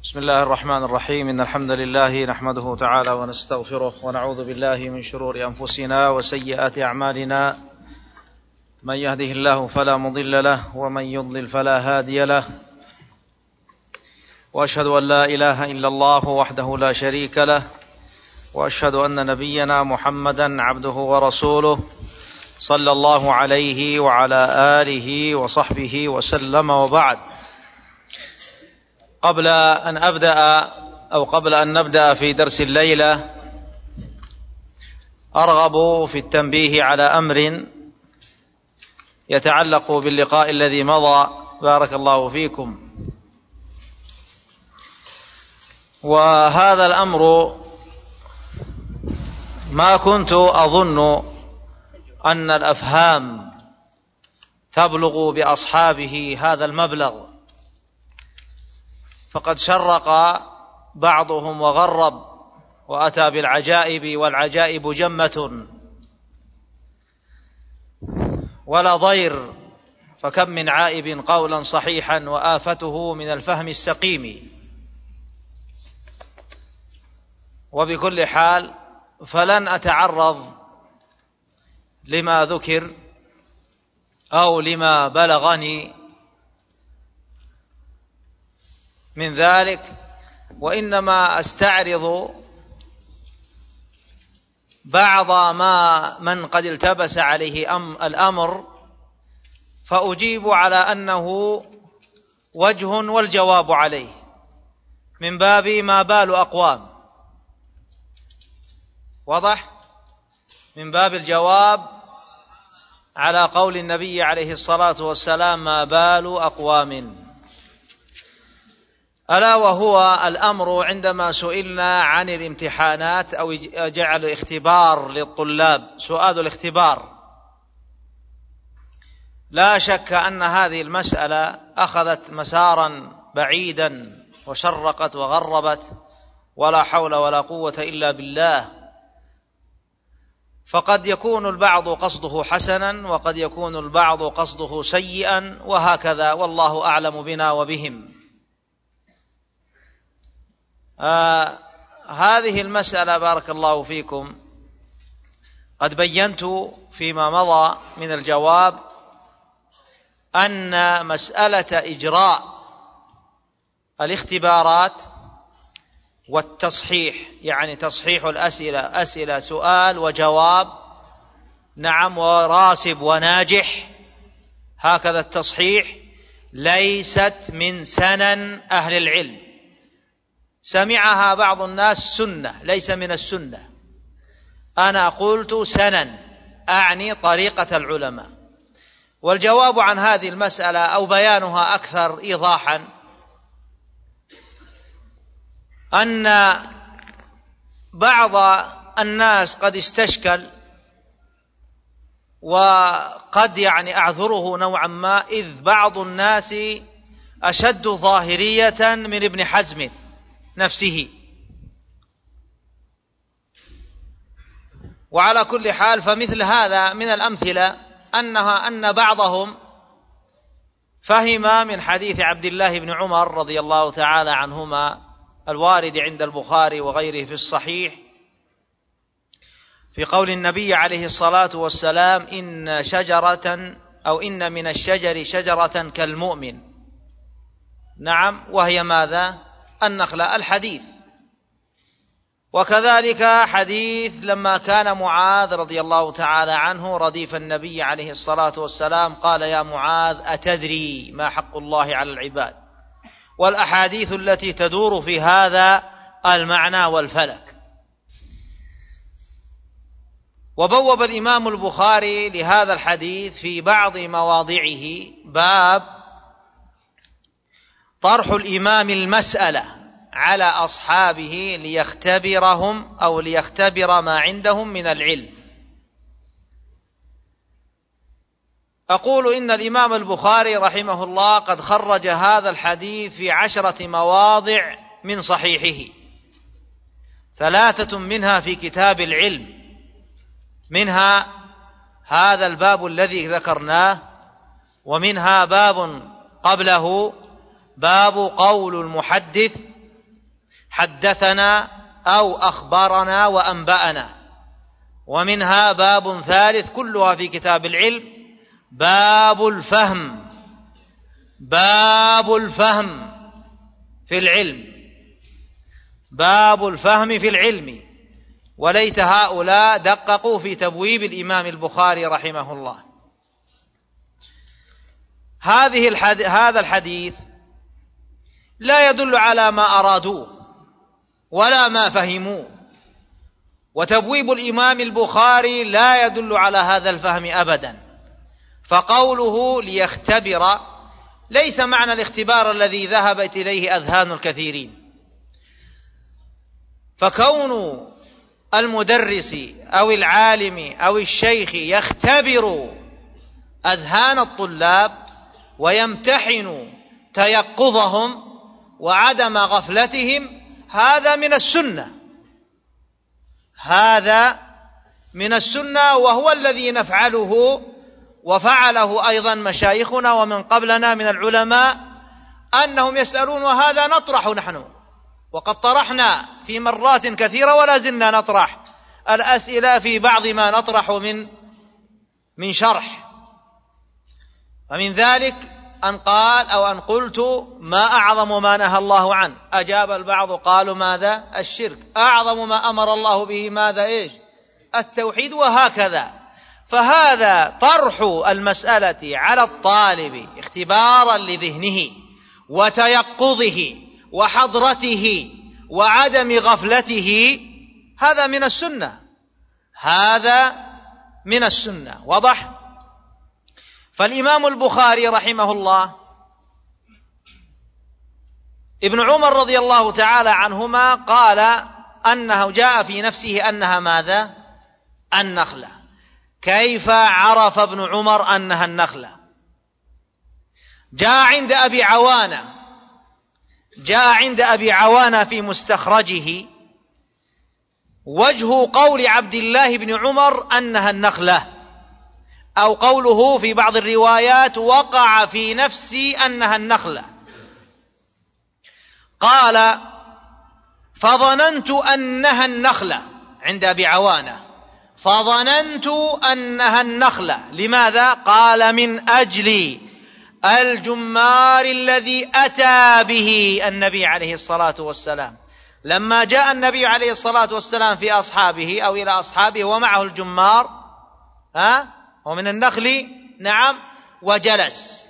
بسم الله الرحمن الرحيم. إن الحمد لله نحمده تعالى ونستغفره ونعوذ بالله من شرور أنفسنا وسيئات أعمالنا. من يهده الله فلا مضل له ومن يضلل فلا هادي له، وأشهد أن لا إله إلا الله وحده لا شريك له، وأشهد أن نبينا محمدا عبده ورسوله صلى الله عليه وعلى آله وصحبه وسلم. وبعد، قبل أن نبدأ في درس الليلة أرغب في التنبيه على أمر يتعلق باللقاء الذي مضى، بارك الله فيكم. وهذا الأمر ما كنت أظن أن الأفهام تبلغ بأصحابه هذا المبلغ، فقد شرق بعضهم وغرب وأتى بالعجائب، والعجائب جمة ولا ضير، فكم من عائب قولا صحيحا وآفته من الفهم السقيم. وبكل حال فلن أتعرض لما ذكر أو لما بلغني من ذلك، وإنما أستعرض بعض من قد التبس عليه الأمر، فأجيب على أنه وجه والجواب عليه، من باب ما بال أقوام، واضح، من باب الجواب على قول النبي عليه الصلاة والسلام: ما بال أقوام. ألا وهو الأمر عندما سئلنا عن الامتحانات أو جعل اختبار للطلاب، سؤال الاختبار، لا شك أن هذه المسألة أخذت مسارا بعيدا وشرقت وغربت، ولا حول ولا قوة إلا بالله. فقد يكون البعض قصده حسنا وقد يكون البعض قصده سيئا، وهكذا، والله أعلم بنا وبهم. هذه المسألة بارك الله فيكم قد بينت فيما مضى من الجواب أن مسألة إجراء الاختبارات والتصحيح، يعني تصحيح الأسئلة، أسئلة سؤال وجواب، نعم، وراسب وناجح، هكذا التصحيح، ليست من سنن أهل العلم. سمعها بعض الناس سنة، ليس من السنة. أنا قلت سنن، أعني طريقة العلماء. والجواب عن هذه المسألة أو بيانها أكثر إيضاحا أن بعض الناس قد استشكل، وقد أعذره نوعا ما، إذ بعض الناس أشد ظاهرية من ابن حزم نفسه. وعلى كل حال فمثل هذا من الأمثلة أن بعضهم فهم من حديث عبد الله بن عمر رضي الله تعالى عنهما الوارد عند البخاري وغيره في الصحيح، في قول النبي عليه الصلاة والسلام: إن من الشجر شجرة كالمؤمن. نعم، وهي ماذا؟ النخلة، الحديث. وكذلك حديث لما كان معاذ رضي الله تعالى عنه رديف النبي عليه الصلاة والسلام، قال: يا معاذ، أتدري ما حق الله على العباد؟ والأحاديث التي تدور في هذا المعنى والفلك. وبوب الإمام البخاري لهذا الحديث في بعض مواضعه باب طرح الإمام المسألة على أصحابه ليختبرهم أو ليختبر ما عندهم من العلم. أقول إن الإمام البخاري رحمه الله قد خرج هذا الحديث في 10 مواضع من صحيحه، 3 منها في كتاب العلم، منها هذا الباب الذي ذكرناه، ومنها باب قبله باب قول المحدث حدثنا أو أخبرنا وأنبأنا. ومنها باب ثالث كلها في كتاب العلم، باب الفهم، باب الفهم في العلم، باب الفهم في العلم. وليت هؤلاء دققوا في تبويب الإمام البخاري رحمه الله. هذا الحديث لا يدل على ما أرادوه ولا ما فهموه، وتبويب الإمام البخاري لا يدل على هذا الفهم أبدا. فقوله ليختبر ليس معنى الاختبار الذي ذهبت إليه أذهان الكثيرين. فكون المدرس أو العالم أو الشيخ يختبر أذهان الطلاب ويمتحن تيقظهم وعدم غفلتهم، هذا من السنة، هذا من السنة، وهو الذي نفعله وفعله أيضا مشايخنا ومن قبلنا من العلماء، أنهم يسألون وهذا نطرح نحن، وقد طرحنا في مرات كثيرة ولا زلنا نطرح الأسئلة في بعض ما نطرح من شرح. ومن ذلك أن قال أو أن قلت ما أعظم ما نهى الله عنه؟ أجاب البعض قالوا ماذا؟ الشرك. أعظم ما أمر الله به ماذا؟ إيش؟ التوحيد. وهكذا. فهذا طرح المسألة على الطالب اختبارا لذهنه وتيقظه وحضرته وعدم غفلته، هذا من السنة، هذا من السنة. واضح؟ فالإمام البخاري رحمه الله ابن عمر رضي الله تعالى عنهما قال أنه جاء في نفسه أنها ماذا؟ النخلة. كيف عرف ابن عمر أنها النخلة؟ جاء عند أبي عوانة في مستخرجه وجه قول عبد الله بن عمر أنها النخلة، أو قوله في بعض الروايات وقع في نفسي أنها النخلة. قال فظننت أنها النخلة، عند أبي عوانة فظننت أنها النخلة. لماذا؟ قال من أجل الجمار الذي أتى به النبي عليه الصلاة والسلام. لما جاء النبي عليه الصلاة والسلام في أصحابه أو إلى أصحابه ومعه الجمار ومن النخل، نعم، وجلس،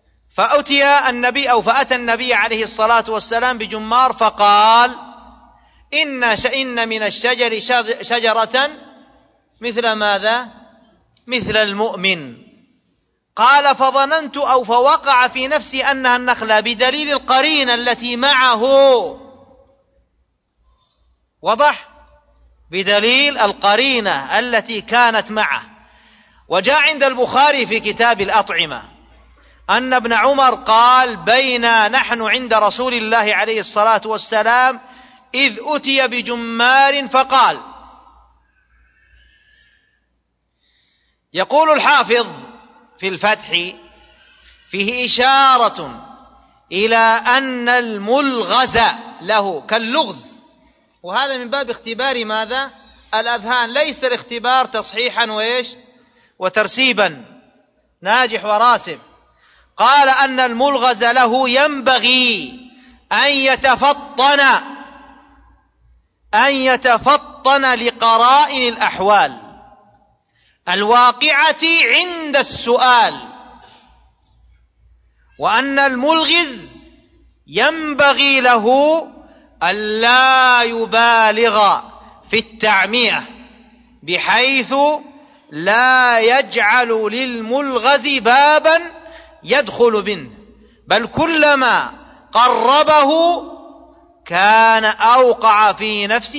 فأتى النبي عليه الصلاة والسلام بجمار فقال إن من الشجر شجرة مثل ماذا؟ مثل المؤمن. قال فظننت أو فوقع في نفسي أنها النخلة بدليل القرينة التي معه. وضح؟ بدليل القرينة التي كانت معه. وجاء عند البخاري في كتاب الأطعمة أن ابن عمر قال بينا نحن عند رسول الله عليه الصلاة والسلام إذ أتي بجمار فقال. يقول الحافظ في الفتح فيه إشارة إلى أن الملغز له كاللغز، وهذا من باب اختبار ماذا؟ الأذهان، ليس الاختبار تصحيحا وإيش وترسيبا ناجح وراسب. قال أن الملغز له ينبغي أن يتفطن لقرائن الأحوال الواقعة عند السؤال، وأن الملغز ينبغي له ألا يبالغ في التعمية بحيث لا يجعل للملغز بابا يدخل منه، بل كلما قربه كان أوقع في نفس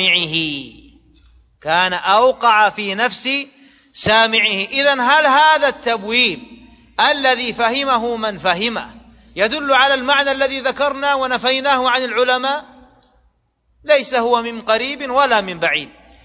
سامعه. إذن هل هذا التبويب الذي فهمه من فهمه يدل على المعنى الذي ذكرنا ونفيناه عن العلماء؟ ليس هو من قريب ولا من بعيد.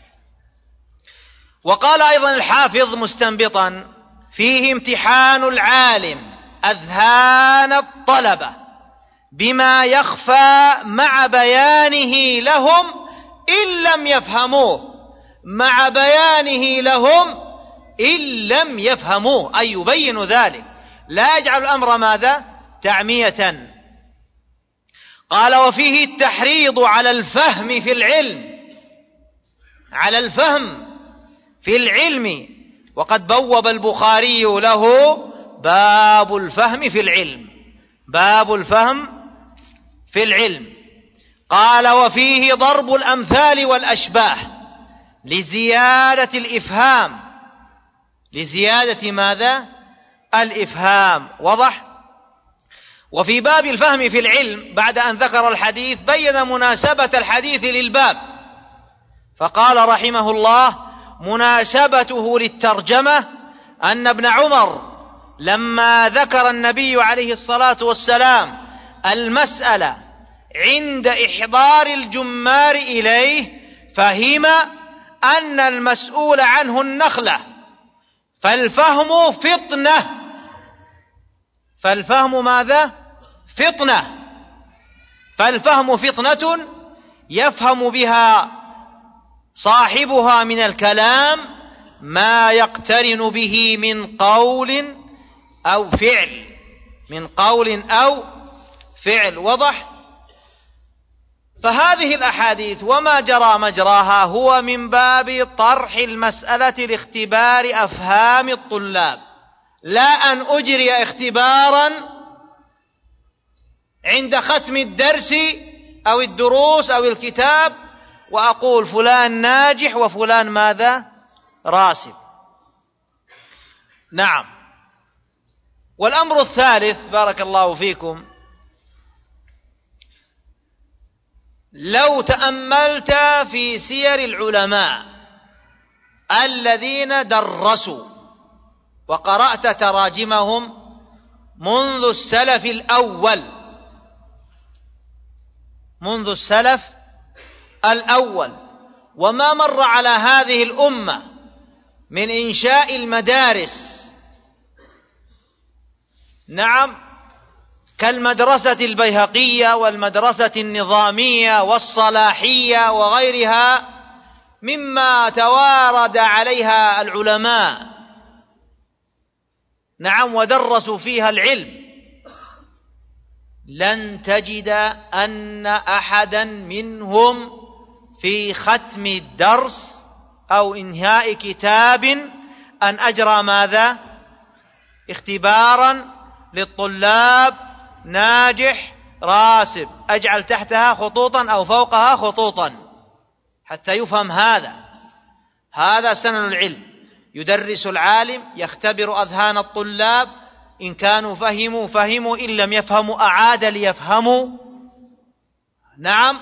وقال أيضا الحافظ مستنبطا فيه امتحان العالم أذهان الطلبة بما يخفى مع بيانه لهم إن لم يفهموه، مع بيانه لهم إن لم يفهموه، أي يبين ذلك، لا يجعل الأمر ماذا؟ تعمية. قال: وفيه التحريض على الفهم في العلم، على الفهم في العلم، وقد بوب البخاري له باب الفهم في العلم، باب الفهم في العلم. قال: وفيه ضرب الأمثال والأشباه لزيادة الإفهام، لزيادة ماذا؟ الإفهام. وضح. وفي باب الفهم في العلم بعد أن ذكر الحديث بين مناسبة الحديث للباب، فقال رحمه الله: مناسبته للترجمة أن ابن عمر لما ذكر النبي عليه الصلاة والسلام المسألة عند إحضار الجمار إليه فهم أن المسؤول عنه النخلة، فالفهم فطنة، فالفهم ماذا؟ فطنة، فالفهم فطنة يفهم بها صاحبها من الكلام ما يقترن به من قول أو فعل، من قول أو فعل. وضح. فهذه الأحاديث وما جرى مجراها هو من باب طرح المسألة لاختبار أفهام الطلاب، لا أن أجري اختبارا عند ختم الدرس أو الدروس أو الكتاب وأقول فلان ناجح وفلان ماذا؟ راسب. نعم. والأمر الثالث بارك الله فيكم، لو تأملت في سير العلماء الذين درسوا وقرأت تراجمهم منذ السلف الأول، منذ السلف الأول، وما مر على هذه الأمة من إنشاء المدارس، نعم، كالمدرسة البيهقية والمدرسة النظامية والصلاحية وغيرها مما توارد عليها العلماء، نعم، ودرسوا فيها العلم، لن تجد أن أحدا منهم في ختم الدرس أو إنهاء كتاب أن أجرى ماذا؟ اختبارا للطلاب ناجح راسب، أجعل تحتها خطوطا أو فوقها خطوطا حتى يفهم هذا سنن العلم. يدرس العالم، يختبر أذهان الطلاب، إن كانوا فهموا، إن لم يفهموا أعاد ليفهموا، نعم.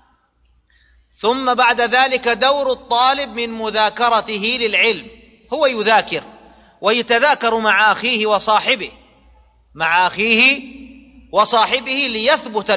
ثم بعد ذلك دور الطالب من مذاكرته للعلم، هو يذاكر ويتذاكر مع أخيه وصاحبه، مع أخيه وصاحبه ليثبت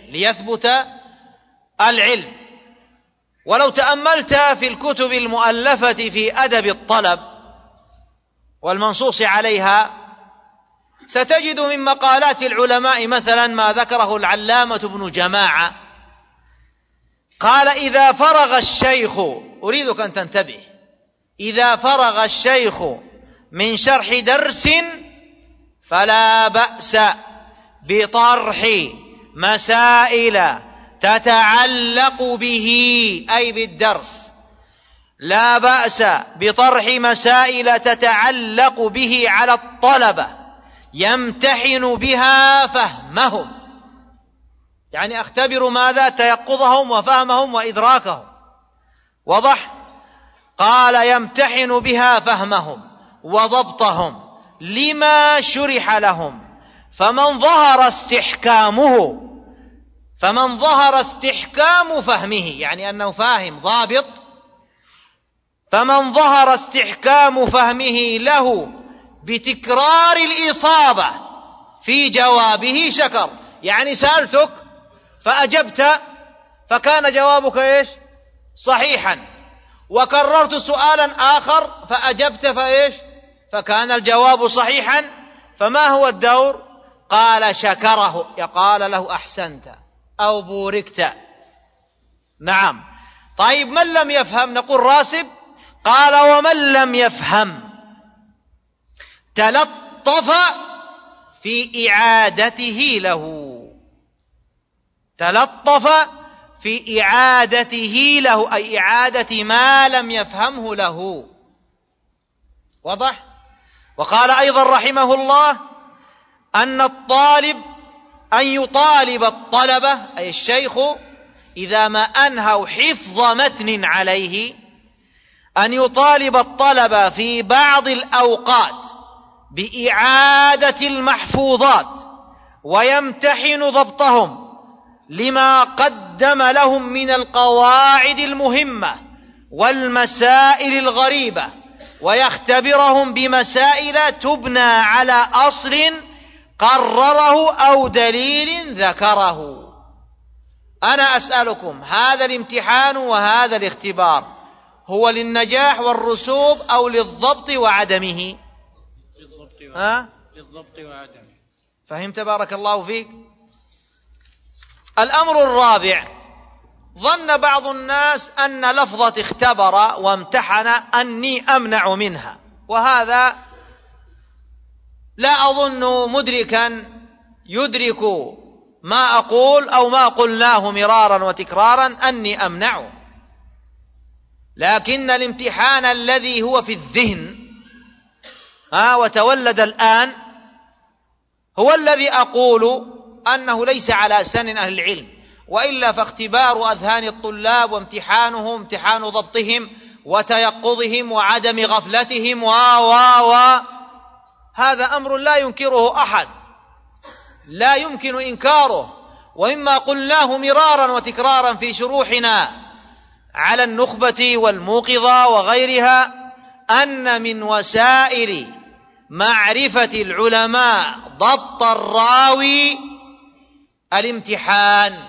العلم. ولو تأملت في الكتب المؤلفة في أدب الطلب والمنصوص عليها ستجد من مقالات العلماء مثلا ما ذكره العلامة ابن جماعة، قال: إذا فرغ الشيخ، أريدك أن تنتبه، إذا فرغ الشيخ من شرح درس فلا بأس بطرح مسائل تتعلق به، أي بالدرس، لا بأس بطرح مسائل تتعلق به على الطلبة يمتحن بها فهمهم، يعني أختبر ماذا؟ تيقظهم وفهمهم وإدراكهم. وضح. قال: يمتحن بها فهمهم وضبطهم لما شرح لهم، فمن ظهر استحكام فهمه، يعني أنه فاهم ضابط، فمن ظهر استحكام فهمه له بتكرار الإصابة في جوابه شكر، يعني سألتك فأجبت فكان جوابك إيش؟ صحيحا، وكررت سؤالا آخر فأجبت فإيش؟ فكان الجواب صحيحا، فما هو الدور؟ قال شكره، قال له أحسنت أو بوركت. نعم. طيب من لم يفهم نقول راسب؟ قال ومن لم يفهم تلطف في إعادته له، تلطف في إعادته له، أي إعادة ما لم يفهمه له. واضح؟ وقال أيضا رحمه الله أن الطالب أن يطالب الطلبة أي الشيخ إذا ما أنهوا حفظ متن عليه أن يطالب الطلبة في بعض الأوقات بإعادة المحفوظات ويمتحن ضبطهم لما قدم لهم من القواعد المهمة والمسائل الغريبة، ويختبرهم بمسائل تبنى على أصل قرره أو دليل ذكره. أنا أسألكم، هذا الامتحان وهذا الاختبار هو للنجاح والرسوب أو للضبط وعدمه؟ للضبط وعدمه. فهمت؟ بارك الله فيك. الأمر الرابع، ظن بعض الناس أن لفظة اختبر وامتحن أني أمنع منها، وهذا لا أظن مدركا يدرك ما أقول أو ما قلناه مرارا وتكرارا أني أمنعه، لكن الامتحان الذي هو في الذهن وتولد الآن هو الذي أقول أنه ليس على سن أهل العلم، وإلا فاختبار أذهان الطلاب وامتحانهم امتحان ضبطهم وتيقظهم وعدم غفلتهم هذا أمر لا ينكره أحد، لا يمكن إنكاره. ومما قلناه مرارا وتكرارا في شروحنا على النخبة والموقظة وغيرها أن من وسائل معرفة العلماء ضبط الراوي الامتحان،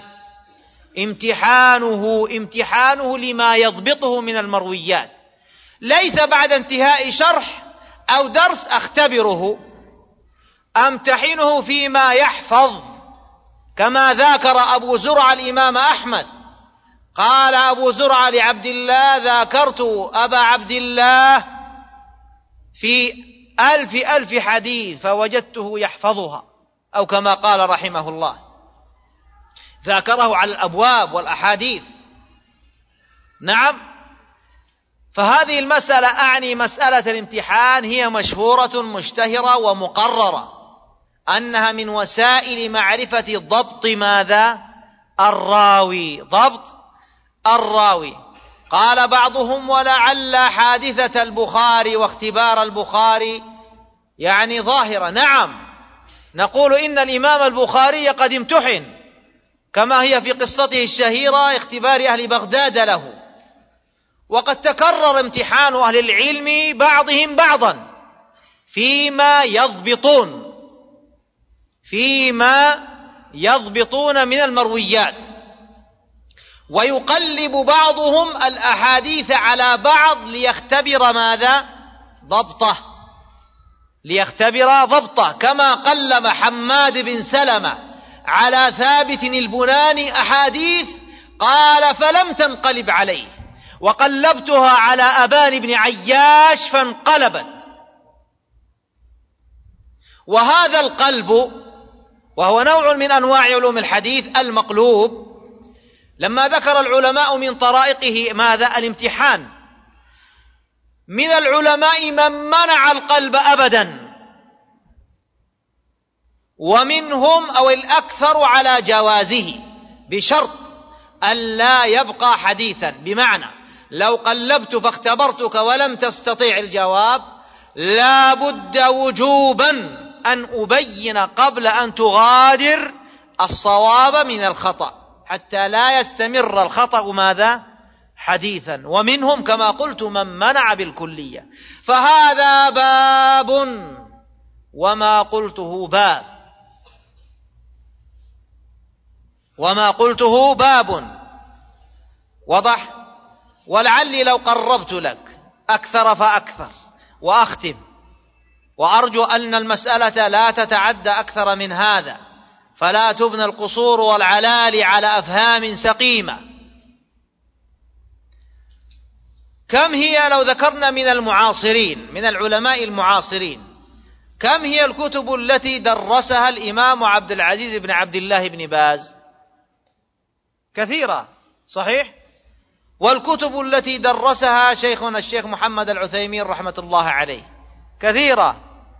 امتحانه لما يضبطه من المرويات، ليس بعد انتهاء شرح أو درس أختبره، أمتحنه فيما يحفظ، كما ذاكر أبو زرع الإمام أحمد. قال أبو زرع لعبد الله: ذاكرت أبا عبد الله في 1000 حديث فوجدته يحفظها، أو كما قال رحمه الله، ذاكره على الأبواب والأحاديث. نعم. فهذه المسألة أعني مسألة الامتحان هي مشهورة مشتهرة ومقررة أنها من وسائل معرفة ضبط ماذا؟ الراوي، ضبط الراوي. قال بعضهم: ولعل حادثة البخاري واختبار البخاري يعني ظاهرة. نعم، نقول إن الإمام البخاري قد امتحن، كما هي في قصته الشهيرة اختبار أهل بغداد له، وقد تكرر امتحان أهل العلم بعضهم بعضا فيما يضبطون من المرويات، ويقلب بعضهم الأحاديث على بعض ليختبر ماذا؟ ضبطه، كما قلب حماد بن سلمة على ثابت البناني أحاديث قال فلم تنقلب عليه، وقلبتها على أبان بن عياش فانقلبت. وهذا القلب وهو نوع من أنواع علوم الحديث المقلوب، لما ذكر العلماء من طرائقه ماذا؟ الامتحان. من العلماء من منع القلب أبدا، ومنهم أو الأكثر على جوازه بشرط أن لا يبقى حديثا، بمعنى لو قلبت فاختبرتك ولم تستطيع الجواب لا بد وجوبا أن أبين قبل أن تغادر الصواب من الخطأ، حتى لا يستمر الخطأ ماذا؟ حديثا. ومنهم كما قلت من منع بالكلية. فهذا باب وما قلته باب وضح. ولعلي لو قربت لك أكثر فأكثر وأختم وأرجو أن المسألة لا تتعدى أكثر من هذا، فلا تبنى القصور والعلالي على أفهام سقيمة. كم هي لو ذكرنا من المعاصرين من العلماء المعاصرين كم هي الكتب التي درسها الإمام عبد العزيز بن عبد الله بن باز؟ كثيرة صحيح. والكتب التي درسها شيخنا الشيخ محمد العثيمين رحمة الله عليه كثيرة.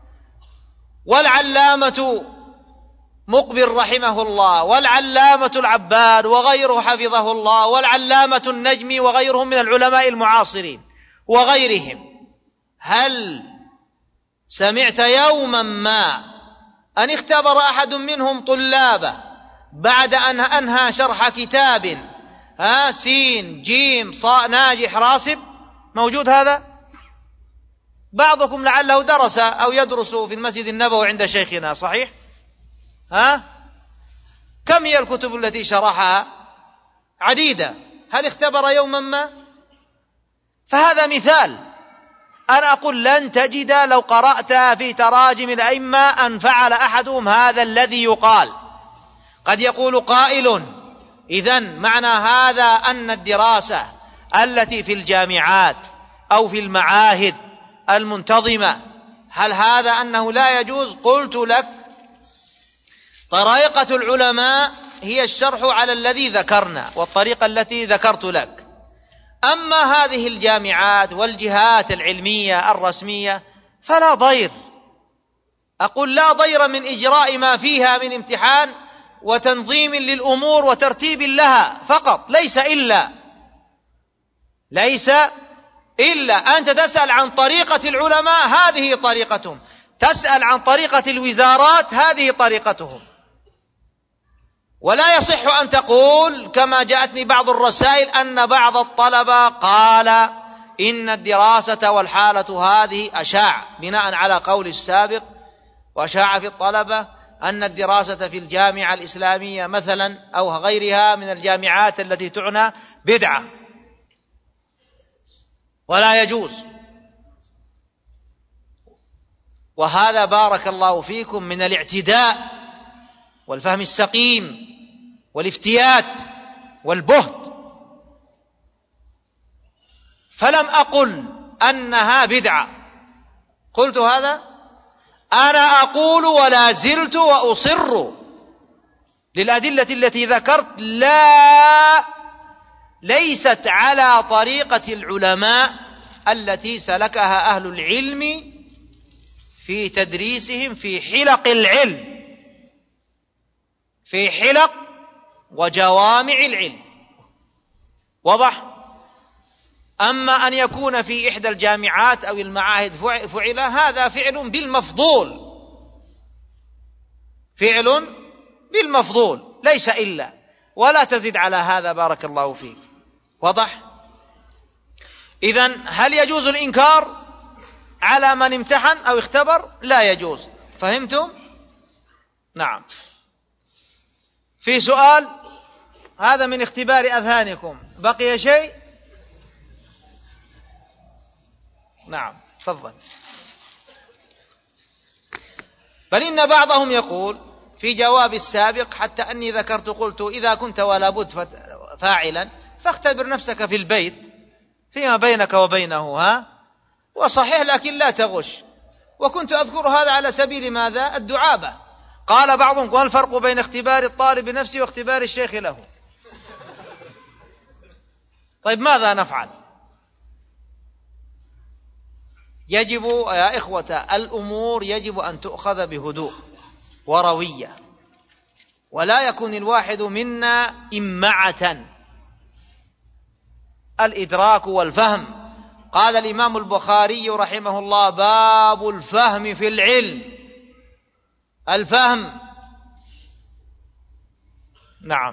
والعلامة مقبل رحمه الله، والعلامة العباد وغيره حفظه الله، والعلامة النجمي وغيرهم من العلماء المعاصرين وغيرهم. هل سمعت يوما ما أن اختبر أحد منهم طلابه بعد أن أنهى شرح كتاب سين جيم صاء ناجح راسب؟ موجود هذا؟ بعضكم لعله درس أو يدرس في المسجد النبوي عند شيخنا صحيح؟ كم هي الكتب التي شرحها؟ عديدة. هل اختبر يوما ما؟ فهذا مثال. أنا أقول لن تجد لو قرأت في تراجم الأئمة أن فعل أحدهم هذا الذي يقال. قد يقول قائل إذن معنى هذا أن الدراسة التي في الجامعات أو في المعاهد المنتظمة هل هذا أنه لا يجوز؟ قلت لك طريقة العلماء هي الشرح على الذي ذكرنا والطريقة التي ذكرت لك. أما هذه الجامعات والجهات العلمية الرسمية فلا ضير. أقول لا ضير من إجراء ما فيها من امتحان وتنظيم للأمور وترتيب لها فقط، ليس إلا أنت تسأل عن طريقة العلماء، هذه طريقتهم. تسأل عن طريقة الوزارات، هذه طريقتهم. ولا يصح أن تقول كما جاءتني بعض الرسائل أن بعض الطلبة قال إن الدراسة والحالة هذه أشاع بناء على قول السابق، وأشاع في الطلبة أن الدراسة في الجامعة الإسلامية مثلا أو غيرها من الجامعات التي تعنى بدعة ولا يجوز. وهذا بارك الله فيكم من الاعتداء والفهم السقيم والافتيات والبهت. فلم أقل أنها بدعة، قلت هذا. أنا أقول ولا زلت وأصر للأدلة التي ذكرت ليست على طريقة العلماء التي سلكها أهل العلم في تدريسهم في حلق العلم، في حلق وجوامع العلم. واضح؟ أما أن يكون في إحدى الجامعات أو المعاهد فعل، هذا فعل بالمفضول، فعل بالمفضول ليس إلا، ولا تزد على هذا بارك الله فيك. واضح؟ إذن هل يجوز الإنكار على من امتحن أو اختبر؟ لا يجوز. فهمتم؟ نعم. في سؤال؟ هذا من اختبار أذهانكم. بقي شيء؟ نعم تفضل. بل إن بعضهم يقول في جواب السابق حتى أني ذكرت قلت إذا كنت ولا بد فاعلا فاختبر نفسك في البيت فيما بينك وبينه وصحيح لكن لا تغش. وكنت أذكر هذا على سبيل ماذا؟ الدعابة. قال بعضهم ما الفرق بين اختبار الطالب نفسه واختبار الشيخ له؟ طيب ماذا نفعل؟ يجب يا إخوة الأمور يجب أن تؤخذ بهدوء وروية، ولا يكون الواحد منا إمعة. الإدراك والفهم. قال الإمام البخاري رحمه الله باب الفهم في العلم. الفهم. نعم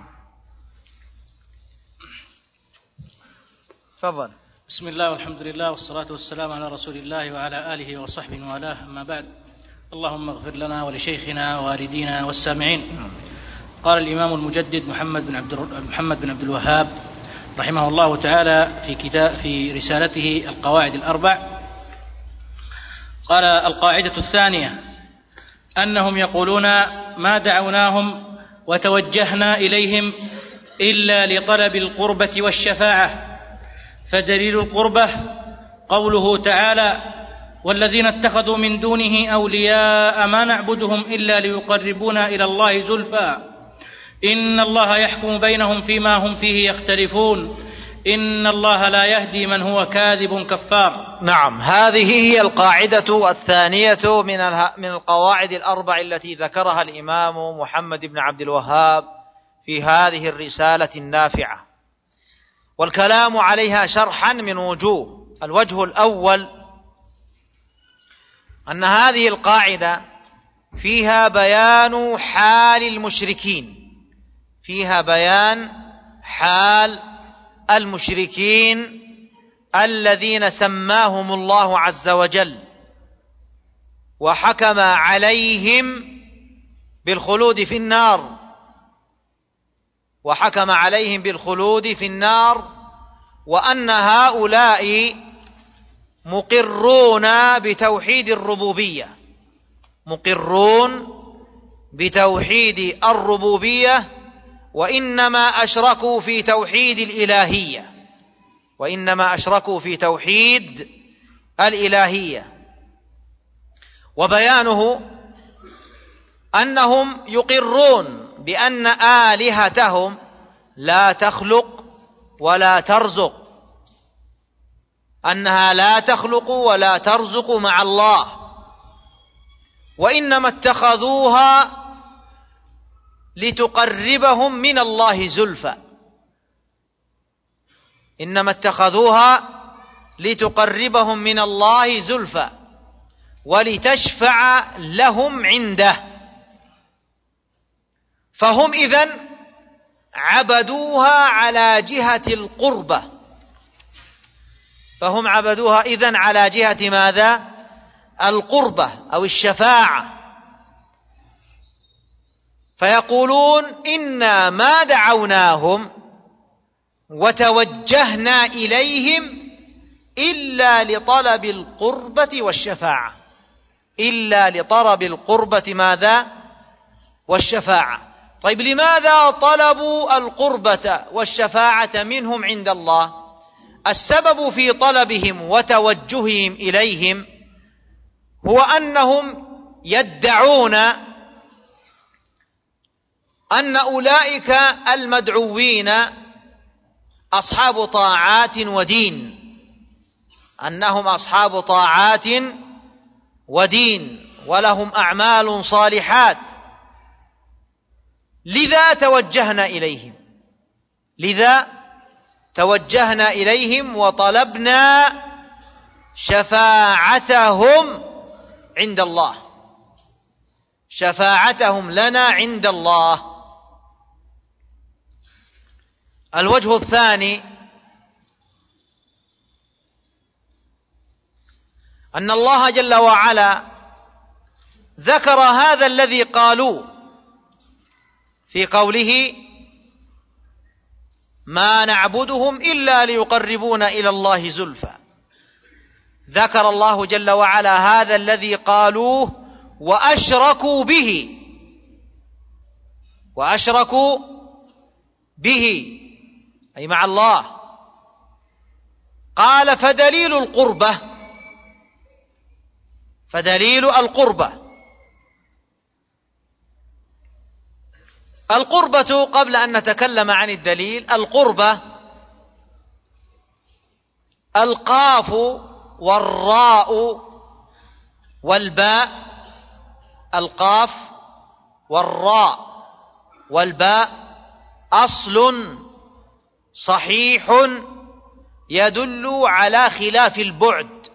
تفضل. بسم الله والحمد لله والصلاة والسلام على رسول الله وعلى آله وصحبه والاه، أما بعد. اللهم اغفر لنا ولشيخنا ووالدينا والسامعين. قال الإمام المجدد محمد بن عبد الوهاب رحمه الله تعالى في رسالته القواعد الأربع: قال: القاعدة الثانية أنهم يقولون: ما دعوناهم وتوجهنا إليهم إلا لطلب القربة والشفاعة. فدليل القربة قوله تعالى: والذين اتخذوا من دونه أولياء ما نعبدهم إلا ليقربونا إلى الله زلفى إن الله يحكم بينهم فيما هم فيه يختلفون إن الله لا يهدي من هو كاذب كفار. نعم، هذه هي القاعدة الثانية من القواعد الأربع التي ذكرها الإمام محمد بن عبد الوهاب في هذه الرسالة النافعة، والكلام عليها شرحا من وجوه. الوجه الأول أن هذه القاعدة فيها بيان حال المشركين، فيها بيان حال المشركين الذين سماهم الله عز وجل وحكم عليهم بالخلود في النار، وحكم عليهم بالخلود في النار، وأن هؤلاء مقرون بتوحيد الربوبية، مقرون بتوحيد الربوبية، وإنما أشركوا في توحيد الإلهية، وإنما أشركوا في توحيد الإلهية. وبيانه أنهم يقرون بأن آلهتهم لا تخلق ولا ترزق، أنها لا تخلق ولا ترزق مع الله، وإنما اتخذوها لتقربهم من الله زلفى، إنما اتخذوها لتقربهم من الله زلفى ولتشفع لهم عنده، فهم إذن عبدوها على جهة القربة، فهم عبدوها إذن على جهة ماذا؟ القربة أو الشفاعة. فيقولون: إنا ما دعوناهم وتوجهنا إليهم إلا لطلب القربة والشفاعة، إلا لطلب القربة ماذا؟ والشفاعة. طيب، لماذا طلبوا القربة والشفاعة منهم عند الله؟ السبب في طلبهم وتوجههم إليهم هو أنهم يدعون أن أولئك المدعوين أصحاب طاعات ودين، أنهم أصحاب طاعات ودين ولهم أعمال صالحات، لذا توجهنا إليهم، لذا توجهنا إليهم وطلبنا شفاعتهم عند الله، شفاعتهم لنا عند الله. الوجه الثاني أن الله جل وعلا ذكر هذا الذي قالوه في قوله: ما نعبدهم إلا ليقربونا إلى الله زلفى. ذكر الله جل وعلا هذا الذي قالوه وأشركوا به، وأشركوا به أي مع الله. قال: فدليل القربة، فدليل القربة، القربة قبل أن نتكلم عن الدليل، القربة القاف والراء والباء، القاف والراء والباء أصل صحيح يدل على خلاف البعد،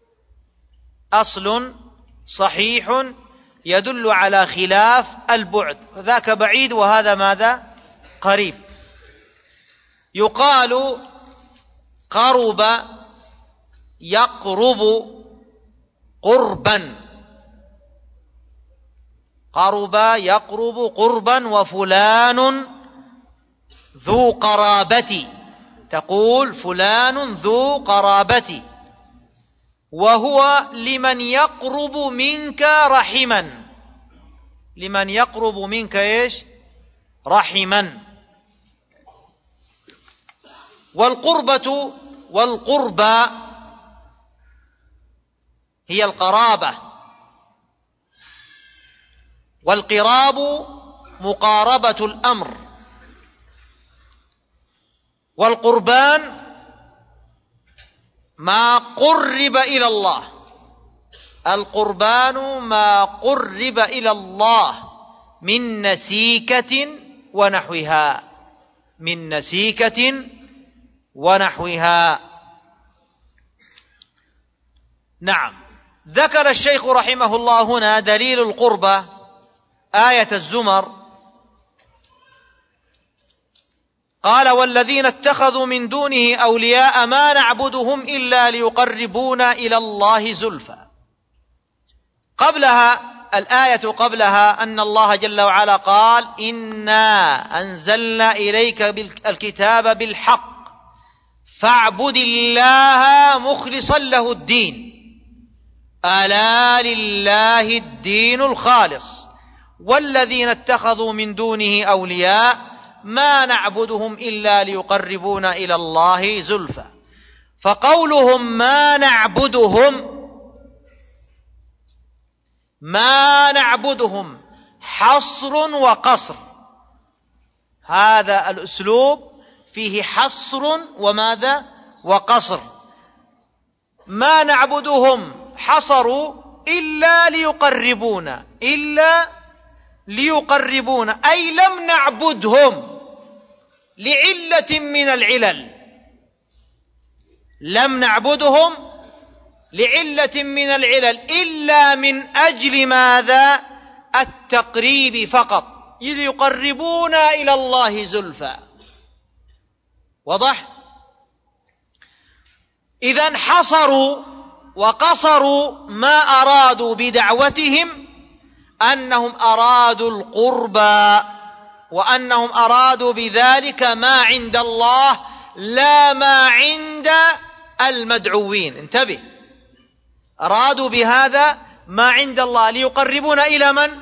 أصل صحيح يدل على خلاف البعد، ذاك بعيد وهذا ماذا؟ قريب. يقال قرب يقرب قربا، قرب يقرب قربا، وفلان ذو قرابتي، تقول فلان ذو قرابتي، وهو لمن يقرب منك رحما. لمن يقرب منك إيش؟ رحما. والقربى هي القرابة، والقراب مقاربة الأمر، والقربان ما قرب إلى الله. القربان ما قرب إلى الله من نسيكة ونحوها، من نسيكة ونحوها. نعم. ذكر الشيخ رحمه الله هنا دليل القربة آية الزمر، قال: والذين اتخذوا من دونه أولياء ما نعبدهم إلا ليقربونا إلى الله زلفى. قبلها الآية قبلها أن الله جل وعلا قال: إنا أنزلنا إليك الكتاب بالحق فاعبد الله مخلصا له الدين ألا لله الدين الخالص والذين اتخذوا من دونه أولياء ما نعبدهم إلا ليقربونا إلى الله زلفى. فقولهم ما نعبدهم حصر وقصر. هذا الأسلوب فيه حصر وماذا؟ وقصر. ما نعبدهم حصروا إلا ليقربونا، أي لم نعبدهم لعلة من العلل، لم نعبدهم لعلة من العلل إلا من أجل ماذا؟ التقريب فقط، ليقربونا إلى الله زلفى. واضح؟ إذن حصروا وقصروا ما أرادوا بدعوتهم أنهم أرادوا القربى، وأنهم أرادوا بذلك ما عند الله لا ما عند المدعوين. انتبه، أرادوا بهذا ما عند الله ليقربون إلى من؟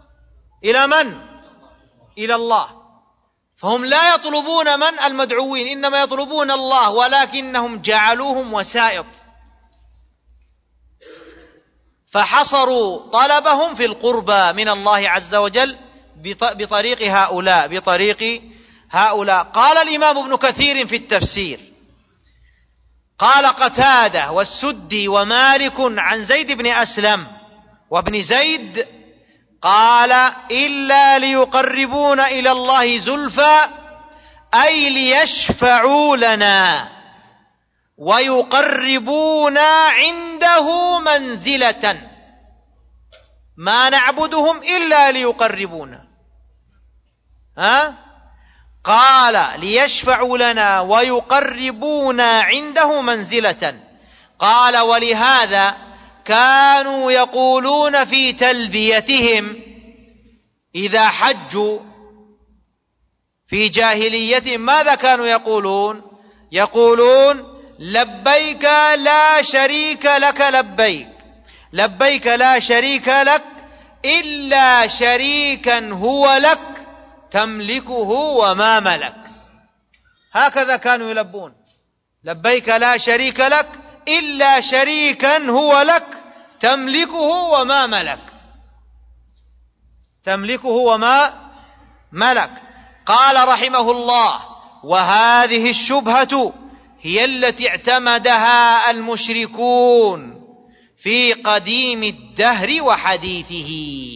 إلى الله. فهم لا يطلبون من؟ المدعوين، إنما يطلبون الله، ولكنهم جعلوهم وسائط، فحصروا طلبهم في القربى من الله عز وجل بطريق هؤلاء. قال الإمام ابن كثير في التفسير، قال قتادة والسدي ومالك عن زيد بن أسلم وابن زيد، قال: إلا ليقربون إلى الله زلفى، أي ليشفعوا لنا ويقربونا عنده منزلة. ما نعبدهم إلا ليقربونا. قال: ليشفعوا لنا ويقربونا عنده منزلة. قال: ولهذا كانوا يقولون في تلبيتهم إذا حجوا في جاهليتهم، ماذا كانوا يقولون؟ يقولون: لبيك لا شريك لك لبيك، لبيك لا شريك لك إلا شريكا هو لك تملكه وما ملك. هكذا كانوا يلبون: لبيك لا شريك لك إلا شريكا هو لك تملكه وما ملك، تملكه وما ملك. قال رحمه الله: وهذه الشبهة هي التي اعتمدها المشركون في قديم الدهر وحديثه،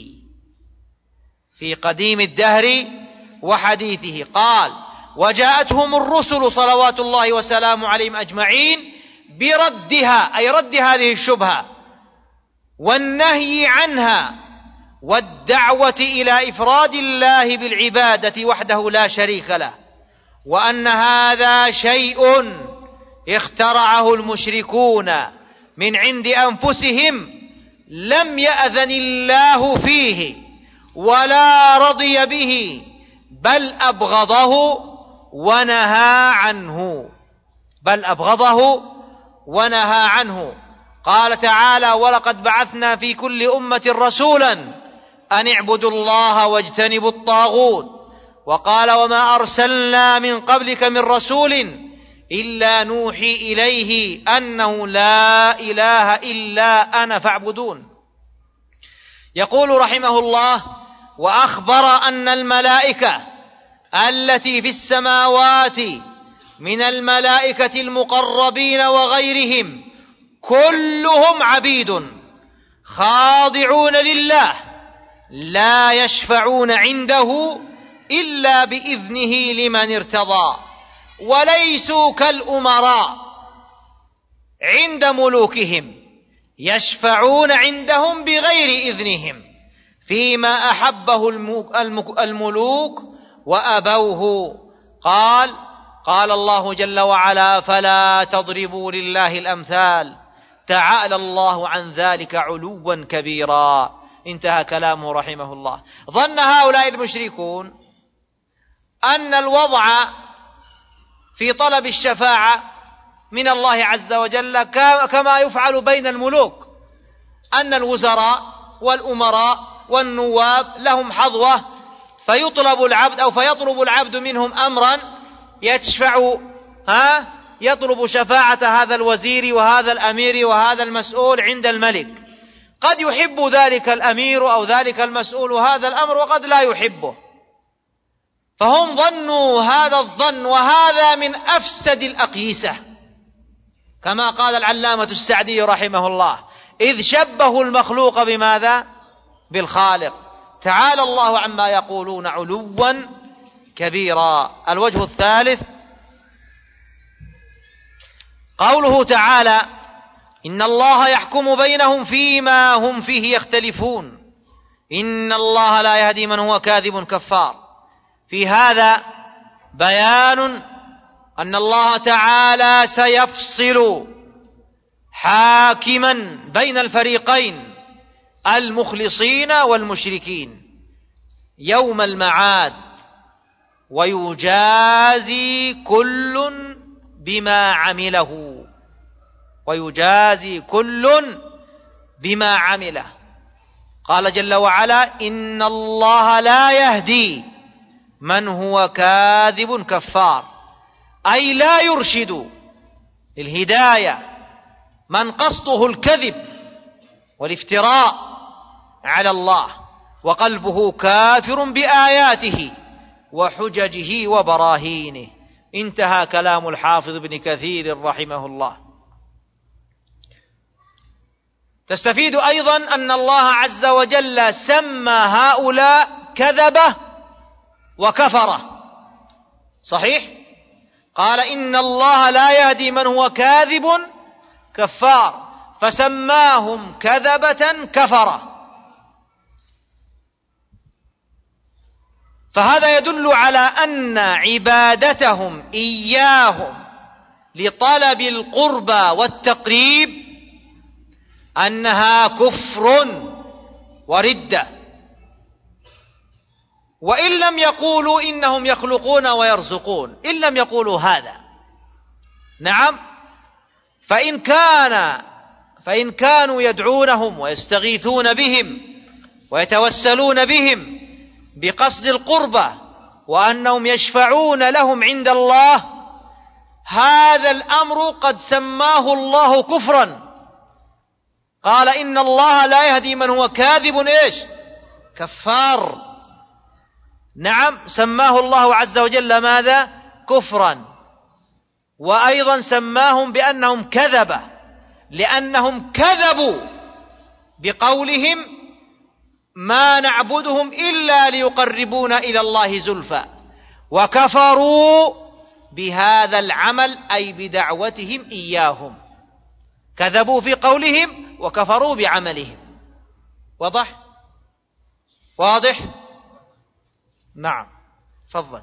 في قديم الدهر وحديثه. قال: وجاءتهم الرسل صلوات الله وسلامه عليهم أجمعين بردها، أي رد هذه الشبهة والنهي عنها والدعوة إلى إفراد الله بالعبادة وحده لا شريك له، وأن هذا شيء اخترعه المشركون من عند أنفسهم لم يأذن الله فيه ولا رضي به، بل أبغضه ونهى عنه، بل أبغضه ونهى عنه. قال تعالى: ولقد بعثنا في كل أمة رسولا أن اعبدوا الله واجتنبوا الطاغوت. وقال: وما أرسلنا من قبلك من رسول إلا نوحي إليه أنه لا إله إلا أنا فاعبدون. يقول رحمه الله: وأخبر أن الملائكة التي في السماوات من الملائكة المقربين وغيرهم كلهم عبيد خاضعون لله لا يشفعون عنده إلا بإذنه لمن ارتضى، وليسوا كالأمراء عند ملوكهم يشفعون عندهم بغير إذنهم فيما أحبه الملوك وأبوه. قال الله جل وعلا: فلا تضربوا لله الأمثال تعالى الله عن ذلك علوا كبيرا. انتهى كلامه رحمه الله. ظن هؤلاء المشركون أن الوضع في طلب الشفاعة من الله عز وجل كما يفعل بين الملوك، أن الوزراء والأمراء والنواب لهم حظوة، فيطلب العبد منهم أمرا يطلب شفاعة هذا الوزير وهذا الأمير وهذا المسؤول عند الملك. قد يحب ذلك الأمير أو ذلك المسؤول هذا الأمر وقد لا يحبه، فهم ظنوا هذا الظن، وهذا من أفسد الأقيسة، كما قال العلامة السعدي رحمه الله: إذ شبهوا المخلوق بماذا؟ بالخالق. تعالى الله عما يقولون علوا كبيرا. الوجه الثالث قوله تعالى: إن الله يحكم بينهم فيما هم فيه يختلفون إن الله لا يهدي من هو كاذب كفار. في هذا بيان أن الله تعالى سيفصل حاكما بين الفريقين المخلصين والمشركين يوم المعاد، ويجازي كل بما عمله. قال جل وعلا: إن الله لا يهدي من هو كاذب كفار، أي لا يرشد الهداية من قصده الكذب والافتراء على الله وقلبه كافر بآياته وحججه وبراهينه. انتهى كلام الحافظ ابن كثير رحمه الله. تستفيد أيضا أن الله عز وجل سمى هؤلاء كذبة وكفرة، صحيح؟ قال: إن الله لا يهدي من هو كاذب كفار، فسماهم كذبة كفرة. فهذا يدل على أن عبادتهم إياهم لطلب القربى والتقريب أنها كفر وردة، وإن لم يقولوا إنهم يخلقون ويرزقون، إن لم يقولوا هذا، نعم، فإن كانوا يدعونهم ويستغيثون بهم ويتوسلون بهم بقصد القربة وأنهم يشفعون لهم عند الله، هذا الأمر قد سماه الله كفرا. قال: إن الله لا يهدي من هو كاذب كفار. نعم، سماه الله عز وجل ماذا؟ كفرا. وأيضا سماهم بأنهم كذبة، لأنهم كذبوا بقولهم: ما نعبدهم إلا ليقربونا إلى الله زلفى، وكفروا بهذا العمل أي بدعوتهم إياهم. كذبوا في قولهم وكفروا بعملهم. واضح؟ نعم، تفضل.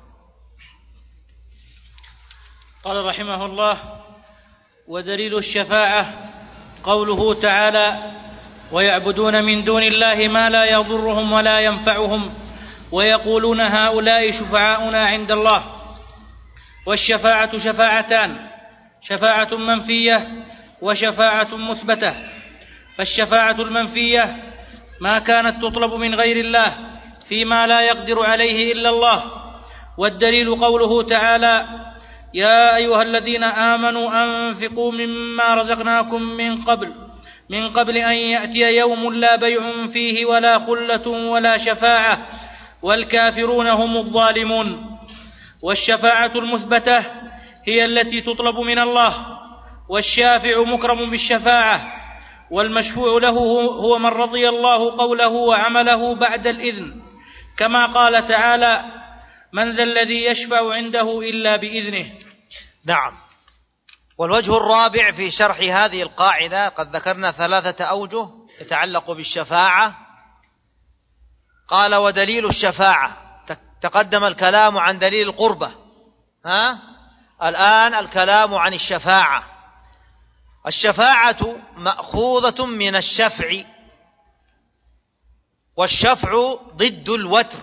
قال رحمه الله: ودليل الشفاعة قوله تعالى: ويعبدون من دون الله ما لا يضرهم ولا ينفعهم ويقولون هؤلاء شفعاؤنا عند الله. والشفاعة شفاعتان: شفاعة منفية وشفاعة مثبتة. فالشفاعة المنفية ما كانت تطلب من غير الله فيما لا يقدر عليه إلا الله، والدليل قوله تعالى: يا أيها الذين آمنوا أنفقوا مما رزقناكم من قبل أن يأتي يوم لا بيع فيه ولا خلة ولا شفاعة والكافرون هم الظالمون. والشفاعة المثبتة هي التي تطلب من الله، والشافع مكرم بالشفاعة، والمشفوع له هو من رضي الله قوله وعمله بعد الإذن، كما قال تعالى: من ذا الذي يشفع عنده إلا بإذنه. نعم. والوجه الرابع في شرح هذه القاعدة، قد ذكرنا 3 أوجه يتعلق بالشفاعة. قال: ودليل الشفاعة، تقدم الكلام عن دليل القربة، الآن الكلام عن الشفاعة. الشفاعة مأخوذة من الشفع، والشفع ضد الوتر،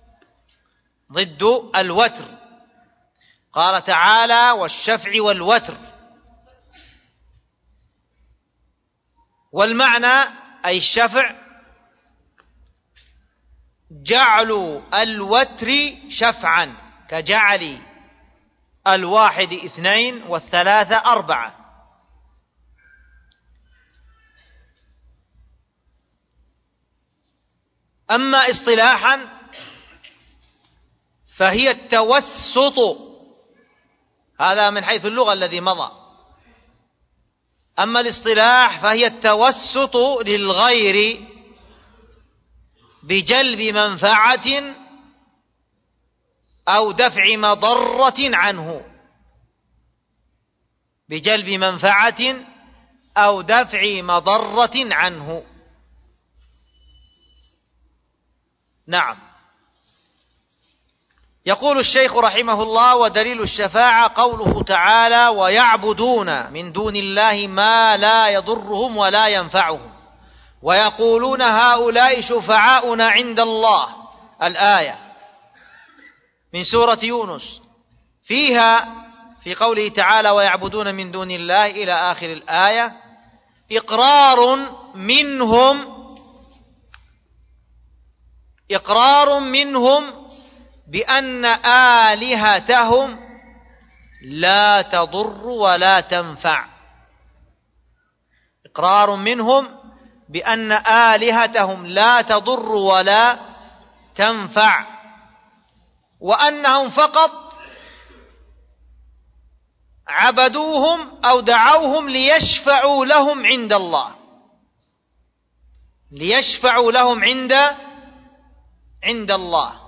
ضد الوتر. قال تعالى: والشفع والوتر. والمعنى أي الشفع جعل الوتر شفعا، كجعل 1 2 والثلاثة 4. أما اصطلاحا فهي التوسط، هذا من حيث اللغة الذي مضى. أما الاصطلاح فهي التوسط للغير بجلب منفعة أو دفع مضرة عنه، بجلب منفعة أو دفع مضرة عنه. نعم. يقول الشيخ رحمه الله: ودليل الشفاعة قوله تعالى: ويعبدون من دون الله ما لا يضرهم ولا ينفعهم ويقولون هؤلاء شفعاؤنا عند الله. الآية من سورة يونس، فيها في قوله تعالى: ويعبدون من دون الله إلى آخر الآية إقرار منهم بأن آلهتهم لا تضر ولا تنفع. إقرار منهم بأن آلهتهم لا تضر ولا تنفع، وأنهم فقط عبدوهم أو دعوهم ليشفعوا لهم عند الله، ليشفعوا لهم عند الله.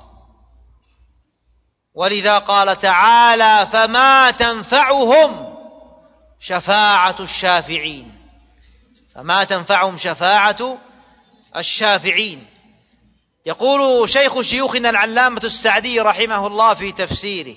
ولذا قال تعالى: فما تنفعهم شفاعة الشافعين، فما تنفعهم شفاعة الشافعين. يقول شيخ شيوخنا العلامة السعدي رحمه الله في تفسيره،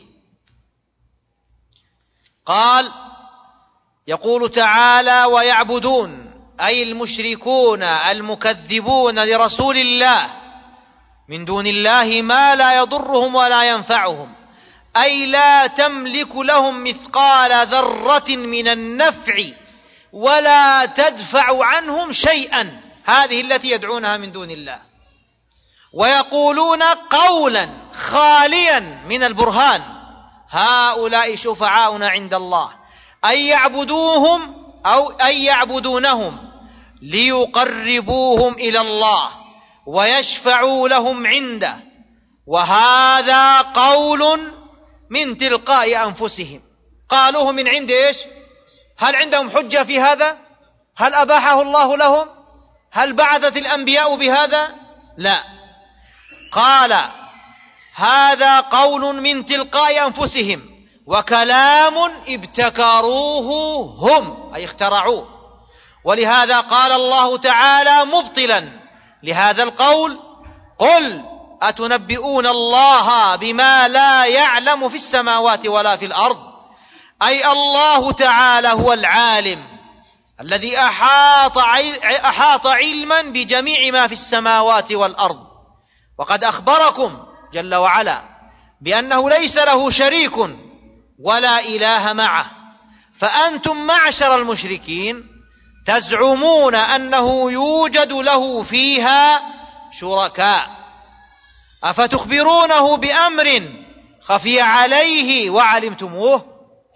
قال: يقول تعالى: ويعبدون، أي المشركون المكذبون لرسول الله من دون الله ما لا يضرهم ولا ينفعهم، أي لا تملك لهم مثقال ذرة من النفع ولا تدفع عنهم شيئا، هذه التي يدعونها من دون الله. ويقولون قولا خاليا من البرهان: هؤلاء شفعاؤنا عند الله، أي يعبدوهم أو أي يعبدونهم ليقربوهم إلى الله ويشفعوا لهم عنده. وهذا قول من تلقاء أنفسهم، قالوه من عند إيش؟ هل عندهم حجة في هذا؟ هل أباحه الله لهم؟ هل بعثت الأنبياء بهذا؟ لا. قال: هذا قول من تلقاء أنفسهم وكلام ابتكروه هم، أي اخترعوه. ولهذا قال الله تعالى مبطلا لهذا القول: قل أتنبئون الله بما لا يعلم في السماوات ولا في الأرض، أي الله تعالى هو العالم الذي أحاط علما بجميع ما في السماوات والأرض، وقد أخبركم جل وعلا بأنه ليس له شريك ولا إله معه، فأنتم معشر المشركين تزعمون أنه يوجد له فيها شركاء، أفتخبرونه بأمر خفي عليه وعلمتموه؟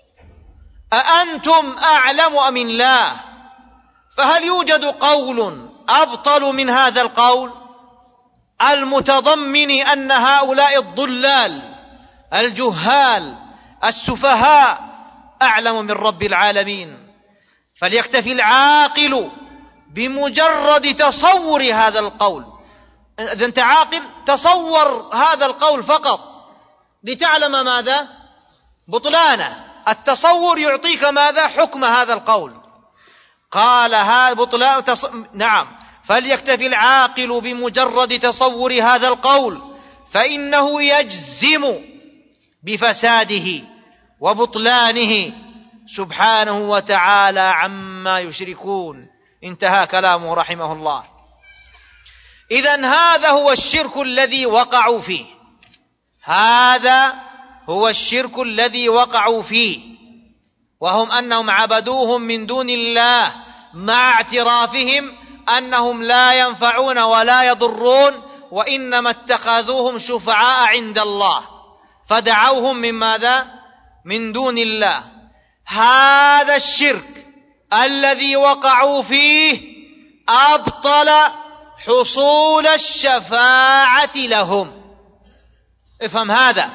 أأنتم أعلم أم الله؟ فهل يوجد قول أبطل من هذا القول المتضمن أن هؤلاء الضلال الجهال السفهاء أعلم من رب العالمين؟ فليكتفي العاقل بمجرد تصور هذا القول. إذا أنت عاقل تصور هذا القول فقط لتعلم ماذا؟ بطلانه. التصور يعطيك ماذا؟ حكم هذا القول. قال هذا بطلان نعم، فليكتفي العاقل بمجرد تصور هذا القول فإنه يجزم بفساده وبطلانه سبحانه وتعالى عما يشركون. انتهى كلامه رحمه الله. إذن هذا هو الشرك الذي وقعوا فيه، هذا هو الشرك الذي وقعوا فيه، وهم أنهم عبدوهم من دون الله مع اعترافهم أنهم لا ينفعون ولا يضرون، وإنما اتخذوهم شفعاء عند الله فدعوهم من ماذا؟ من دون الله. هذا الشرك الذي وقعوا فيه أبطل حصول الشفاعة لهم. افهم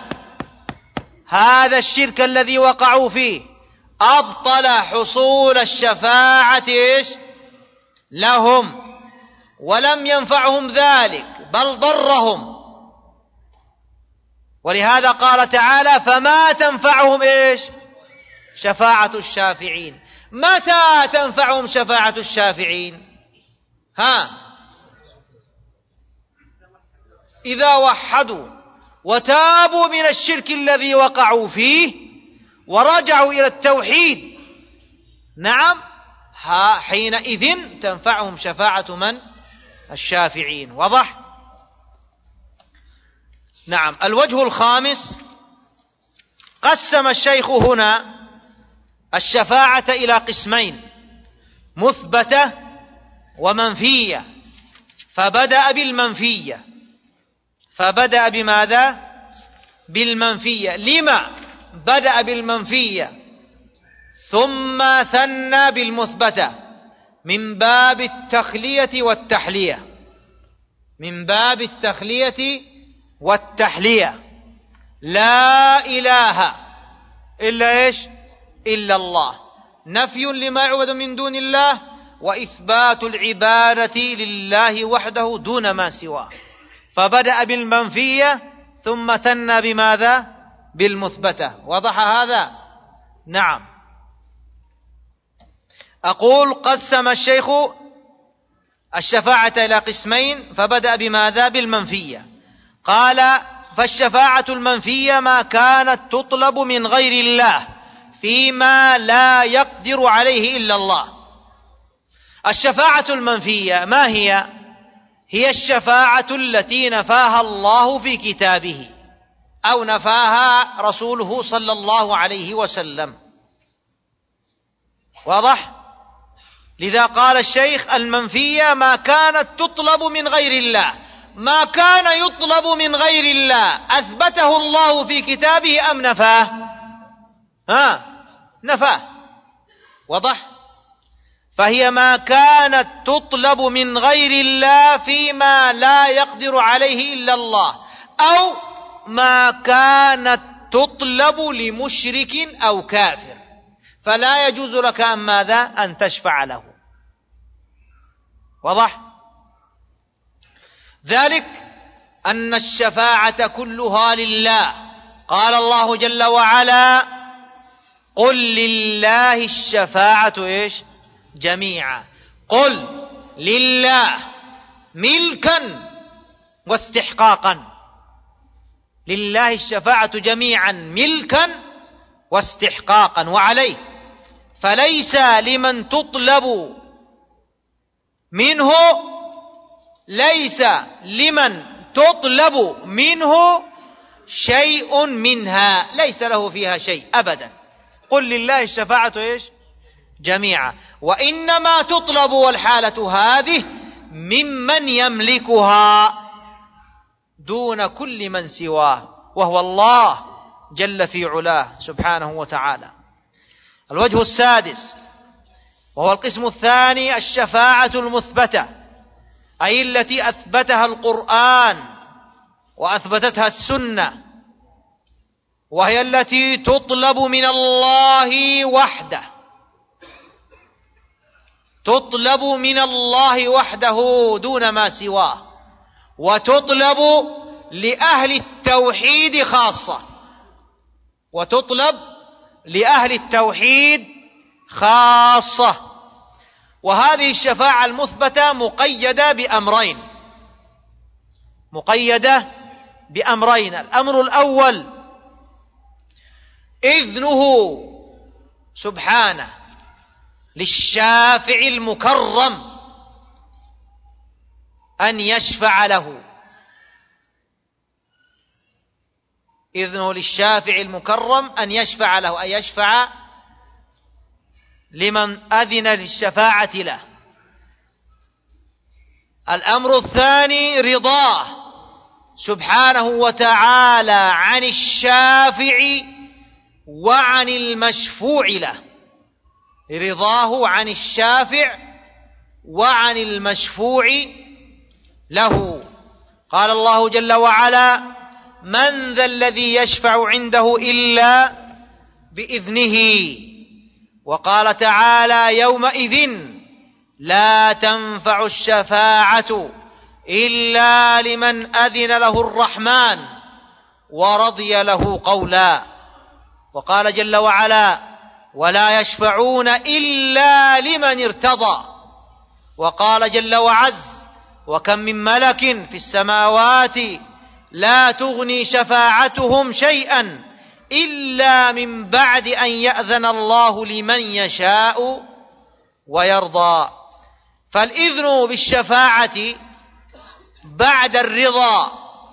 هذا الشرك الذي وقعوا فيه أبطل حصول الشفاعة لهم، ولم ينفعهم ذلك بل ضرهم. ولهذا قال تعالى فما تنفعهم شفاعة الشافعين. متى تنفعهم شفاعة الشافعين؟ إذا وحدوا وتابوا من الشرك الذي وقعوا فيه ورجعوا إلى التوحيد. نعم، حينئذ تنفعهم شفاعة من؟ الشافعين. واضح؟ نعم. الوجه الخامس، قسم الشيخ هنا الشفاعة إلى قسمين: مثبتة ومنفية. فبدأ بماذا؟ بالمنفية. لما بدأ بالمنفية ثم ثنى بالمثبتة؟ من باب التخلية والتحلية، من باب التخلية والتحلية. لا إله إلا إلا الله، نفي لما يعبد من دون الله، وإثبات العبادة لله وحده دون ما سواه. فبدأ بالمنفية ثم ثنى بماذا؟ بالمثبتة. وضح هذا؟ نعم. أقول قسم الشيخ الشفاعة إلى قسمين، فبدأ بماذا؟ بالمنفية. قال فالشفاعة المنفية ما كانت تطلب من غير الله فيما لا يقدر عليه إلا الله. الشفاعة المنفية ما هي؟ هي الشفاعة التي نفاها الله في كتابه أو نفاها رسوله صلى الله عليه وسلم. واضح؟ لذا قال الشيخ المنفية ما كانت تطلب من غير الله. ما كان يطلب من غير الله أثبته الله في كتابه أم نفاه؟ نفاه. واضح؟ فهي ما كانت تطلب من غير الله فيما لا يقدر عليه إلا الله، أو ما كانت تطلب لمشرك أو كافر، فلا يجوز لك أن ماذا؟ أن تشفع له. واضح؟ ذلك أن الشفاعة كلها لله. قال الله جل وعلا قل لله الشفاعة جميعا. قل لله ملكا واستحقاقا، لله الشفاعة جميعا ملكا واستحقاقا وعليه، فليس لمن تطلب منه شيء منها، ليس له فيها شيء أبدا. قل لله الشفاعة إيش؟ جميعا. وإنما تطلب والحالة هذه ممن يملكها دون كل من سواه، وهو الله جل في علاه سبحانه وتعالى. الوجه السادس وهو القسم الثاني: الشفاعة المثبتة، أي التي أثبتها القرآن وأثبتتها السنة، وهي التي تطلب من الله وحده، تطلب من الله وحده دون ما سواه، وتطلب لأهل التوحيد خاصة، وتطلب لأهل التوحيد خاصة. وهذه الشفاعة المثبتة مقيدة بأمرين. الأمر الأول: إذنه سبحانه للشافع المكرم أن يشفع له، إذنه للشافع المكرم أن يشفع له، أن يشفع لمن أذن للشفاعة له. الأمر الثاني: رضاه سبحانه وتعالى عن الشافع وعن المشفوع له، رضاه عن الشافع وعن المشفوع له. قال الله جل وعلا: من ذا الذي يشفع عنده إلا بإذنه. وقال تعالى: يومئذ لا تنفع الشفاعة إلا لمن أذن له الرحمن ورضي له قولا. وقال جل وعلا: ولا يشفعون إلا لمن ارتضى. وقال جل وعز: وكم من ملك في السماوات لا تغني شفاعتهم شيئا إلا من بعد أن يأذن الله لمن يشاء ويرضى. فالإذن بالشفاعة بعد الرضا،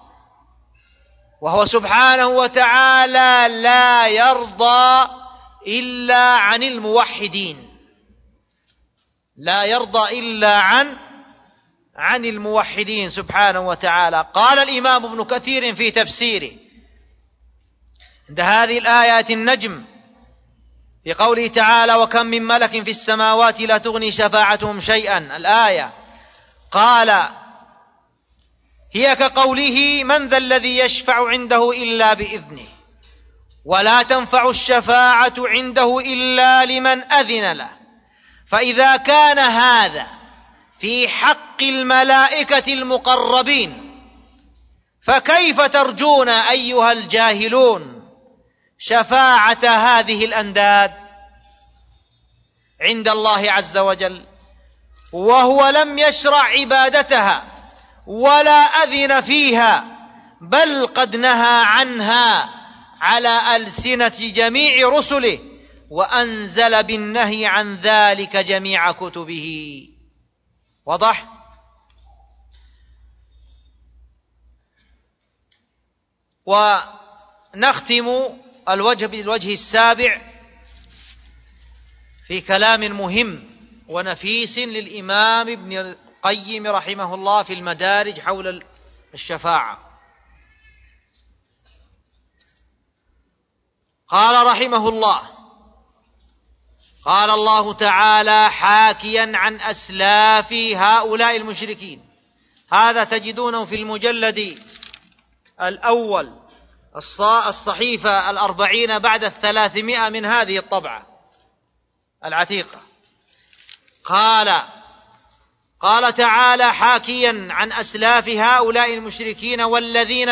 وهو سبحانه وتعالى لا يرضى إلا عن الموحدين، لا يرضى إلا عن الموحدين سبحانه وتعالى. قال الإمام ابن كثير في تفسيره عند هذه الآية النجم في قوله تعالى: وكم من ملك في السماوات لا تغني شفاعتهم شيئا، الآية، قال: هي كقوله: من ذا الذي يشفع عنده إلا بإذنه، ولا تنفع الشفاعة عنده إلا لمن أذن له. فإذا كان هذا في حق الملائكة المقربين، فكيف ترجون أيها الجاهلون شفاعة هذه الأنداد عند الله عز وجل، وهو لم يشرع عبادتها ولا أذن فيها، بل قد نهى عنها على ألسنة جميع رسله، وأنزل بالنهي عن ذلك جميع كتبه. واضح؟ ونختم بالوجه السابع في كلام مهم ونفيس للإمام ابن القيم رحمه الله في المدارج حول الشفاعة. قال رحمه الله: قال الله تعالى حاكيا عن أسلاف هؤلاء المشركين، هذا تجدونه في المجلد الأول الصحيفة 40 بعد 300 من هذه الطبعة العتيقة. قال تعالى حاكيا عن أسلاف هؤلاء المشركين والذين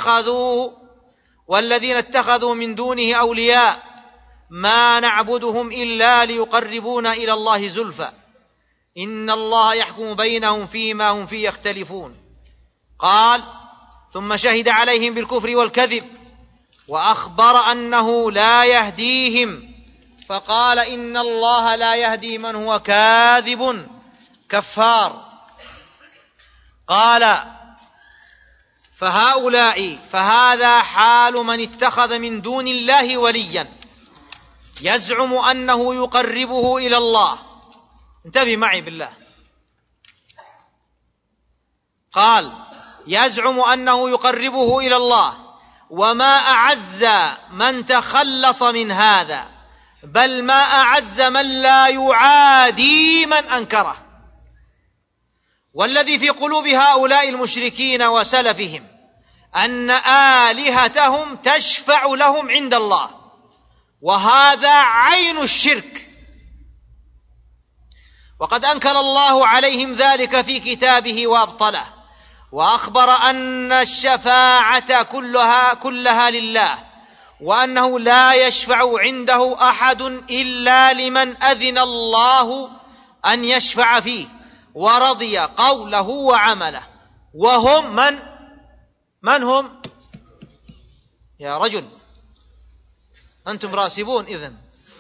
اتخذوا من دونه أولياء ما نعبدهم إلا ليقربونا إلى الله زلفى إن الله يحكم بينهم فيما هم فيه يختلفون. قال: ثم شهد عليهم بالكفر والكذب وأخبر أنه لا يهديهم، فقال: إن الله لا يهدي من هو كاذب كفار. قال: فهذا حال من اتخذ من دون الله وليا، يزعم أنه يقربه إلى الله. انتبه معي بالله. قال يزعم أنه يقربه إلى الله، وما أعز من تخلص من هذا، بل ما أعز من لا يعادي من أنكره. والذي في قلوب هؤلاء المشركين وسلفهم أن آلهتهم تشفع لهم عند الله، وهذا عين الشرك، وقد أنكر الله عليهم ذلك في كتابه وأبطله، وأخبر أن الشفاعة كلها لله، وأنه لا يشفع عنده أحد إلا لمن أذن الله أن يشفع فيه ورضي قوله وعمله. وهم من هم يا رجل؟ أنتم راسبون إذن.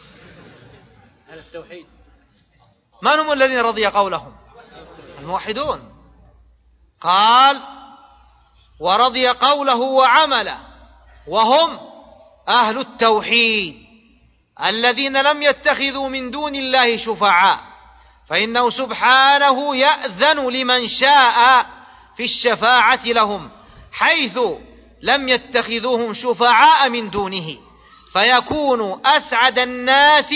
على التوحيد. من هم الذين رضي قولهم؟ الموحدون. قال ورضي قوله وعمله، وهم أهل التوحيد الذين لم يتخذوا من دون الله شفعاء، فإنه سبحانه يأذن لمن شاء في الشفاعة لهم، حيث لم يتخذوهم شفعاء من دونه، فيكون أسعد الناس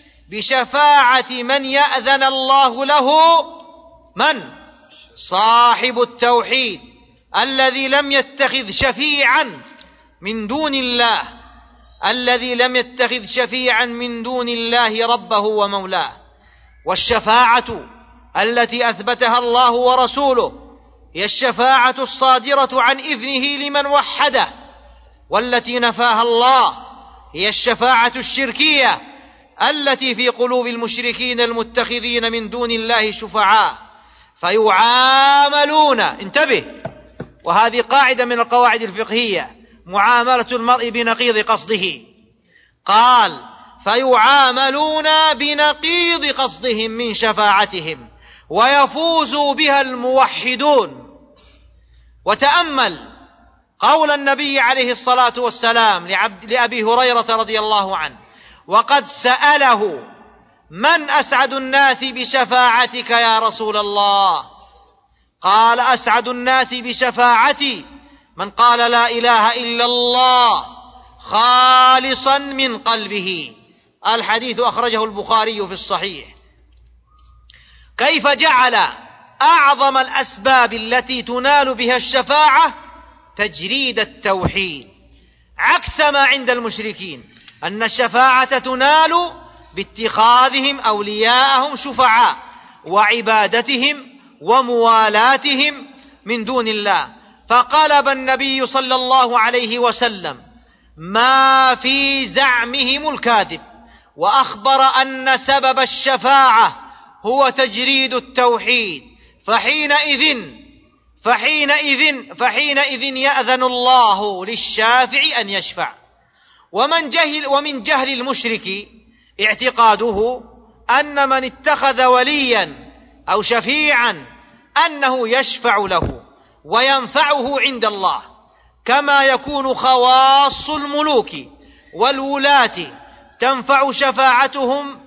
بشفاعة من يأذن الله له من؟ صاحب التوحيد الذي لم يتخذ شفيعا من دون الله، الذي لم يتخذ شفيعا من دون الله ربه ومولاه. والشفاعة التي أثبتها الله ورسوله هي الشفاعة الصادرة عن إذنه لمن وحده، والتي نفاها الله هي الشفاعة الشركية التي في قلوب المشركين المتخذين من دون الله شفعاء، فيعاملون. انتبه، وهذه قاعدة من القواعد الفقهية، معاملة المرء بنقيض قصده. قال فيعاملون بنقيض قصدهم من شفاعتهم، ويفوز بها الموحدون. وتأمل قول النبي عليه الصلاة والسلام لأبي هريرة رضي الله عنه، وقد سأله من أسعد الناس بشفاعتك يا رسول الله؟ قال أسعد الناس بشفاعتي من قال لا إله إلا الله خالصا من قلبه. الحديث أخرجه البخاري في الصحيح. كيف جعل أعظم الأسباب التي تنال بها الشفاعة تجريد التوحيد، عكس ما عند المشركين أن الشفاعة تنال باتخاذهم أولياءهم شفعاء وعبادتهم وموالاتهم من دون الله. فقلب النبي صلى الله عليه وسلم ما في زعمهم الكاذب، وأخبر أن سبب الشفاعة هو تجريد التوحيد، فحينئذ يأذن الله للشافع أن يشفع. ومن جهل المشرك اعتقاده أن من اتخذ وليا أو شفيعا أنه يشفع له وينفعه عند الله، كما يكون خواص الملوك والولاة تنفع شفاعتهم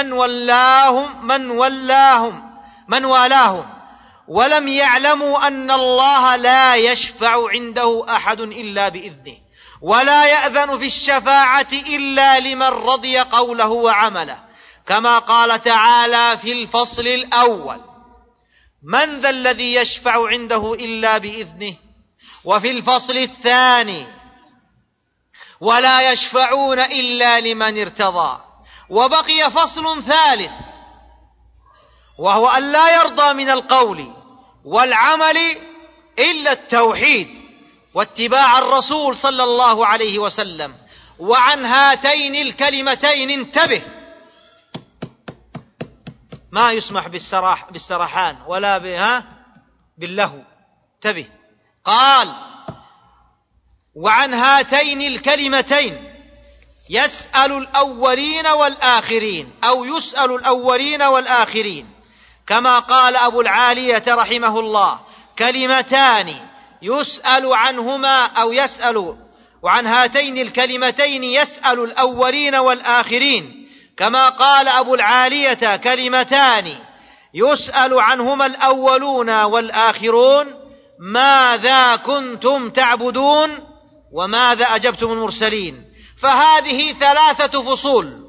من والاهم، ولم يعلموا أن الله لا يشفع عنده أحد إلا بإذنه، ولا يأذن في الشفاعة إلا لمن رضي قوله وعمله، كما قال تعالى في الفصل الأول: من ذا الذي يشفع عنده إلا بإذنه، وفي الفصل الثاني: ولا يشفعون إلا لمن ارتضى. وبقي فصل ثالث، وهو أن لا يرضى من القول والعمل إلا التوحيد واتباع الرسول صلى الله عليه وسلم. وعن هاتين الكلمتين انتبه، ما يسمح بالسرحان ولا باللهو. انتبه، قال: وعن هاتين الكلمتين يسأل الأولين والآخرين، أو يسأل الأولين والآخرين، كما قال أبو العالية رحمه الله: كلمتان يسأل عنهما أو يسأل وعن هاتين الكلمتين يسأل الأولين والآخرين، كما قال أبو العالية: كلمتان يسأل عنهما الأولون والآخرون، ماذا كنتم تعبدون وماذا أجبتم المرسلين. فهذه 3 فصول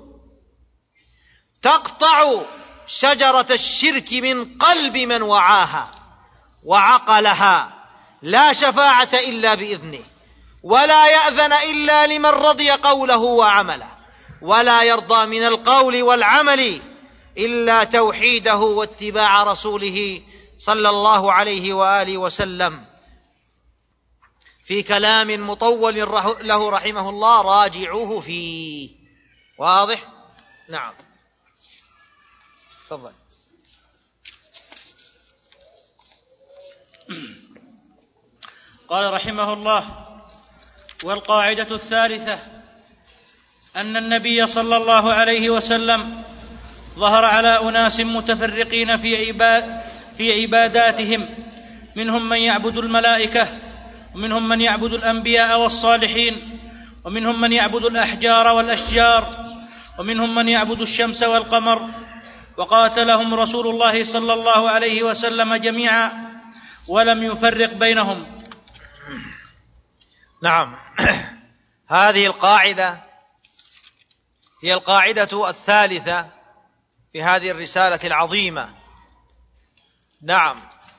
تقطع شجرة الشرك من قلب من وعاها وعقلها. لا شفاعة إلا بإذنه، ولا يأذن إلا لمن رضي قوله وعمله، ولا يرضى من القول والعمل إلا توحيده واتباع رسوله صلى الله عليه وآله وسلم. في كلام مطول له رحمه الله راجعوه فيه. واضح؟ نعم، تفضل. قال رحمه الله: والقاعدة الثالثة أن النبي صلى الله عليه وسلم ظهر على أناس متفرقين في عباداتهم، منهم من يعبد الملائكة، ومنهم من يعبد الأنبياء والصالحين، ومنهم من يعبد الأحجار والأشجار، ومنهم من يعبد الشمس والقمر، وقاتلهم رسول الله صلى الله عليه وسلم جميعا ولم يفرق بينهم. نعم، هذه القاعدة هي القاعدة الثالثة في هذه الرسالة العظيمة. نعم،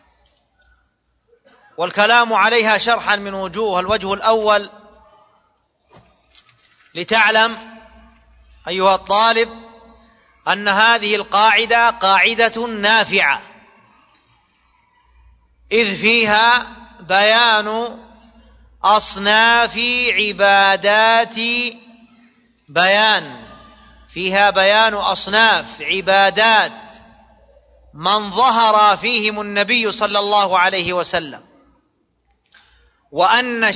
والكلام عليها شرحا من وجوه. الوجه الأول: لتعلم أيها الطالب أن هذه القاعدة قاعدة نافعة، إذ فيها بيان أصناف بيان أصناف عبادات من ظهر فيهم النبي صلى الله عليه وسلم، وأن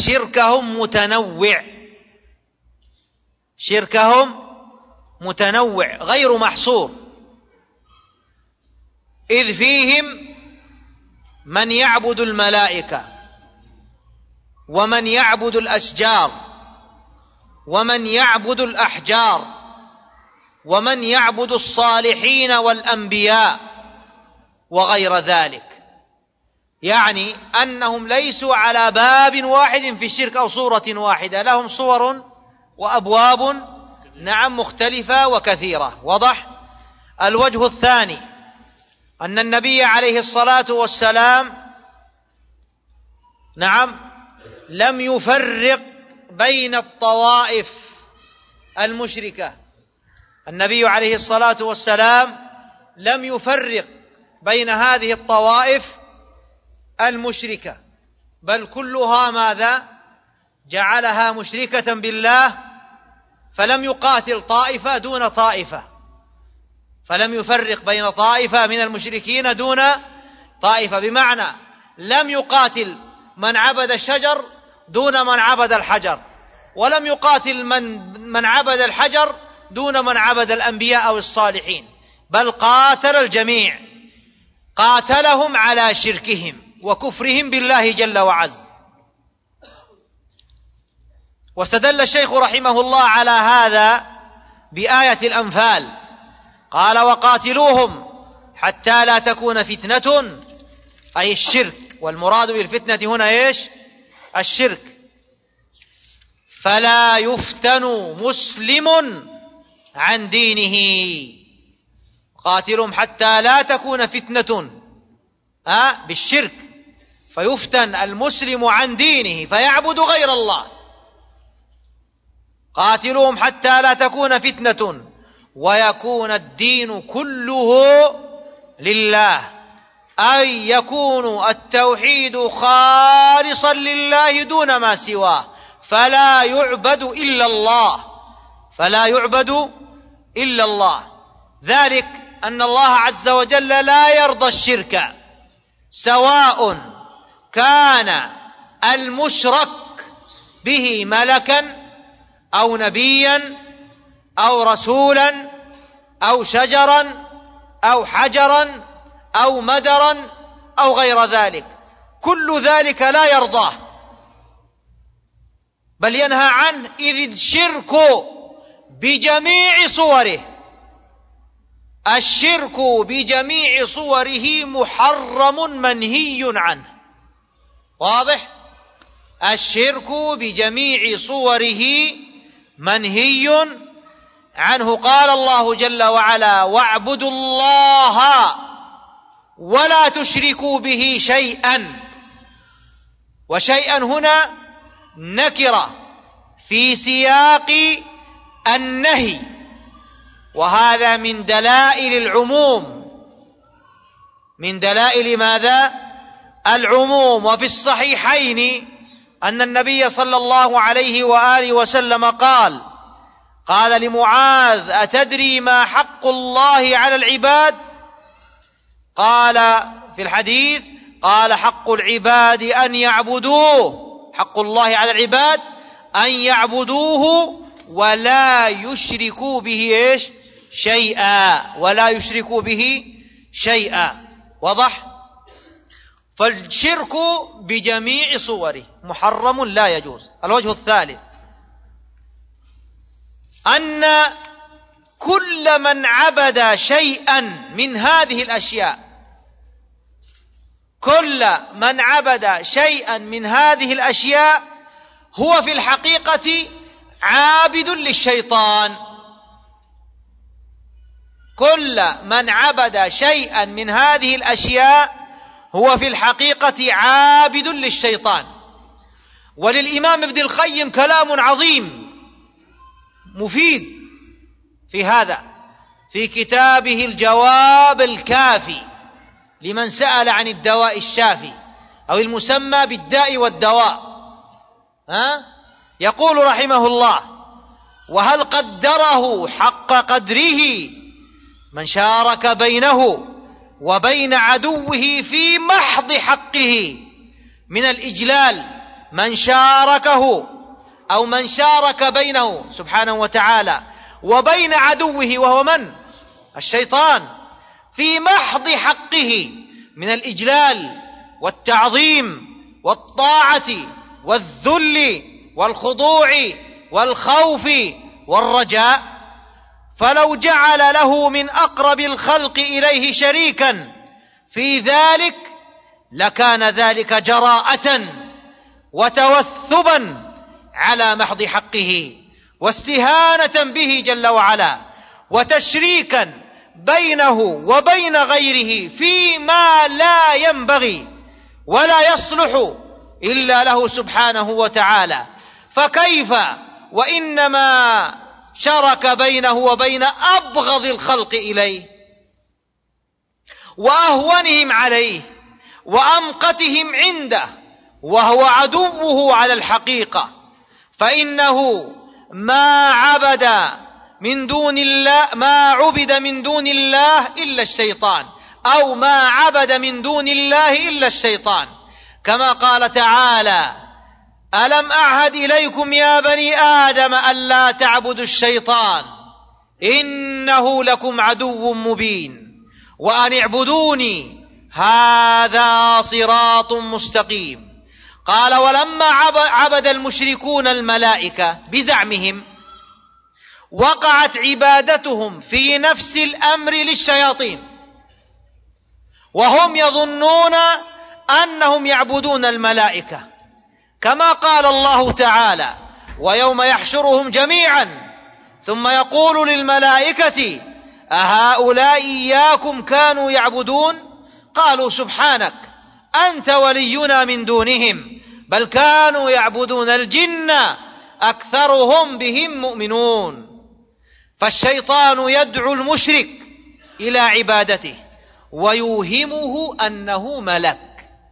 شركهم متنوع غير محصور، إذ فيهم من يعبد الملائكة، ومن يعبد الأشجار، ومن يعبد الأحجار، ومن يعبد الصالحين والأنبياء وغير ذلك. يعني أنهم ليسوا على باب واحد في الشرك أو صورة واحدة، لهم صور وأبواب نعم مختلفة وكثيرة. وضح؟ الوجه الثاني: أن النبي عليه الصلاة والسلام نعم لم يفرق بين الطوائف المشركة. النبي عليه الصلاة والسلام لم يفرق بين هذه الطوائف المشركة، بل كلها ماذا؟ جعلها مشركة بالله، فلم يقاتل طائفة دون طائفة، فلم يفرق بين طائفة من المشركين دون طائفة، بمعنى لم يقاتل من عبد الشجر دون من عبد الحجر، ولم يقاتل من عبد الحجر دون من عبد الأنبياء أو الصالحين، بل قاتل الجميع، قاتلهم على شركهم وكفرهم بالله جل وعز. واستدل الشيخ رحمه الله على هذا بآية الأنفال، قال: وقاتلوهم حتى لا تكون فتنة، أي الشرك، والمراد بالفتنة هنا إيش؟ الشرك، فلا يفتن مسلم عن دينه. قاتلهم حتى لا تكون فتنة بالشرك، فيفتن المسلم عن دينه فيعبد غير الله. قاتلهم حتى لا تكون فتنة ويكون الدين كله لله، أي يكون التوحيد خالصا لله دون ما سواه، فلا يعبد إلا الله. ذلك أن الله عز وجل لا يرضى الشرك، سواء كان المشرك به ملكا أو نبيا أو رسولا أو شجرا أو حجرا أو مدرا أو غير ذلك، كل ذلك لا يرضاه. بل ينهى عنه، إذ الشرك بجميع صوره، الشرك بجميع صوره محرم منهي عنه. واضح؟ الشرك بجميع صوره منهي عنه. قال الله جل وعلا: واعبدوا الله ولا تشركوا به شيئا. وشيئا هنا نكرة في سياق النهي، وهذا من دلائل العموم، من دلائل ماذا؟ العموم. وفي الصحيحين أن النبي صلى الله عليه وآله وسلم قال لمعاذ: أتدري ما حق الله على العباد؟ قال في الحديث: قال حق العباد أن يعبدوه، حق الله على العباد أن يعبدوه ولا يشركوا به إيش؟ شيئا، ولا يشركوا به شيئا. وضح؟ فالشرك بجميع صوره محرم لا يجوز. الوجه الثالث أن كل من عبد شيئا من هذه الأشياء، كل من عبد شيئا من هذه الأشياء هو في الحقيقة عابد للشيطان. كل من عبد شيئا من هذه الأشياء هو في الحقيقة عابد للشيطان. وللإمام ابن القيم كلام عظيم مفيد في هذا في كتابه الجواب الكافي لمن سأل عن الدواء الشافي، أو المسمى بالداء والدواء. يقول رحمه الله: وهل قدره حق قدره من شارك بينه وبين عدوه في محض حقه من الإجلال، من شاركه أو من شارك بينه سبحانه وتعالى وبين عدوه وهو من؟ الشيطان، في محض حقه من الإجلال والتعظيم والطاعة والذل والخضوع والخوف والرجاء، فلو جعل له من أقرب الخلق إليه شريكا في ذلك لكان ذلك جراءة وتوثبا على محض حقه واستهانة به جل وعلا، وتشريكا بينه وبين غيره فيما لا ينبغي ولا يصلح إلا له سبحانه وتعالى. فكيف وإنما شرك بينه وبين أبغض الخلق إليه وأهونهم عليه وأمقتهم عنده، وهو عدوه على الحقيقة، فإنه ما عبد من دون الله إلا الشيطان، أو ما عبد من دون الله إلا الشيطان، كما قال تعالى: ألم أعهد إليكم يا بني آدم ألا تعبدوا الشيطان إنه لكم عدو مبين وأن اعبدوني هذا صراط مستقيم. قال: ولما عبد المشركون الملائكة بزعمهم وقعت عبادتهم في نفس الأمر للشياطين، وهم يظنون أنهم يعبدون الملائكة، كما قال الله تعالى: ويوم يحشرهم جميعا ثم يقول للملائكة أهؤلاء إياكم كانوا يعبدون؟ قالوا سبحانك أنت ولينا من دونهم بل كانوا يعبدون الجن أكثرهم بهم مؤمنون. فالشيطان يدعو المشرك إلى عبادته ويوهمه أنه ملك،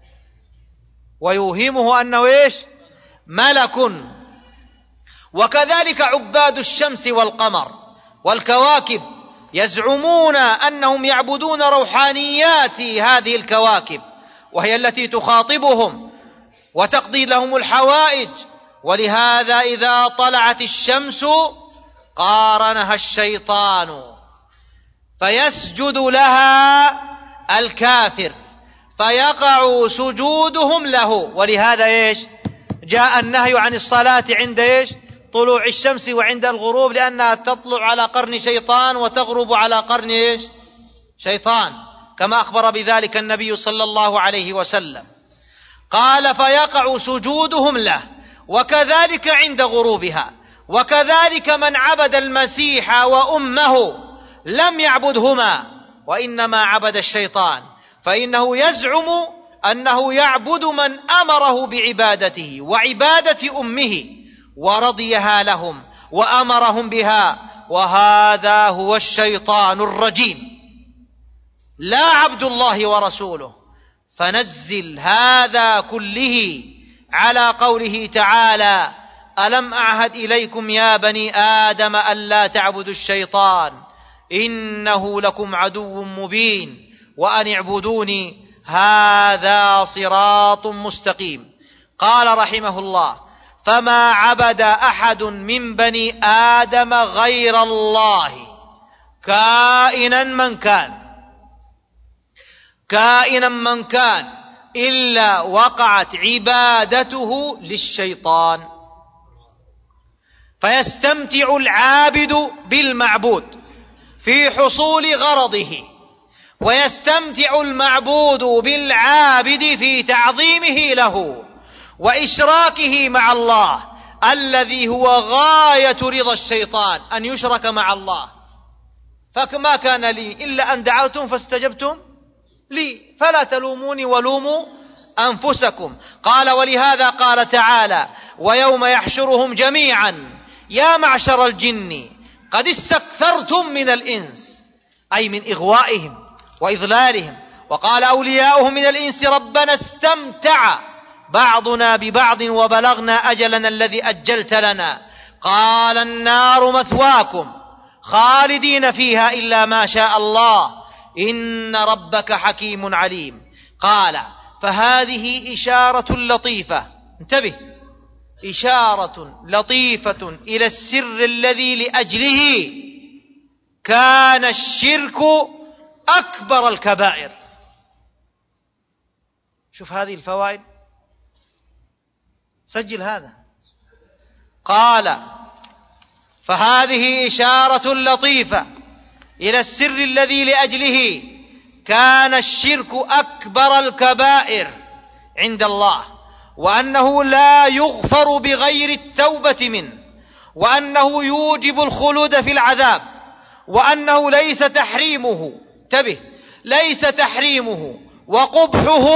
ويوهمه أنه إيش؟ ملك. وكذلك عباد الشمس والقمر والكواكب يزعمون أنهم يعبدون روحانيات هذه الكواكب، وهي التي تخاطبهم وتقضي لهم الحوائج. ولهذا إذا طلعت الشمس قارنها الشيطان فيسجد لها الكافر فيقع سجودهم له، ولهذا إيش؟ جاء النهي عن الصلاة عند إيش؟ طلوع الشمس وعند الغروب، لأنها تطلع على قرن شيطان وتغرب على قرن إيش؟ شيطان، كما أخبر بذلك النبي صلى الله عليه وسلم. قال فيقع سجودهم له، وكذلك عند غروبها، وكذلك من عبد المسيح وأمه لم يعبدهما وإنما عبد الشيطان، فإنه يزعم أنه يعبد من أمره بعبادته وعبادة أمه ورضيها لهم وأمرهم بها، وهذا هو الشيطان الرجيم لا عبد الله ورسوله. فنزل هذا كله على قوله تعالى: ألم أعهد إليكم يا بني آدم ألا تعبدوا الشيطان إنه لكم عدو مبين وأن اعبدوني هذا صراط مستقيم. قال رحمه الله: فما عبد أحد من بني آدم غير الله كائنا من كان إلا وقعت عبادته للشيطان، فيستمتع العابد بالمعبود في حصول غرضه، ويستمتع المعبود بالعابد في تعظيمه له وإشراكه مع الله، الذي هو غاية رضا الشيطان أن يشرك مع الله. فما كان لي إلا أن دعوتم فاستجبتم لي فلا تلوموني ولوموا أنفسكم. قال: ولهذا قال تعالى: ويوم يحشرهم جميعا يا معشر الجن قد استكثرتم من الإنس، أي من إغوائهم وإضلالهم. وقال أولياؤهم من الإنس: ربنا استمتع بعضنا ببعض وبلغنا أجلنا الذي أجلت لنا. قال: النار مثواكم خالدين فيها إلا ما شاء الله إن ربك حكيم عليم. قال: فهذه إشارة لطيفة، انتبه، إشارة لطيفة إلى السر الذي لأجله كان الشرك أكبر الكبائر. شوف هذه الفوائد، سجل هذا. قال: فهذه إشارة لطيفة إلى السر الذي لأجله كان الشرك أكبر الكبائر عند الله، وأنه لا يغفر بغير التوبة منه، وأنه يوجب الخلود في العذاب، وأنه ليس تحريمه، انتبه، ليس تحريمه وقبحه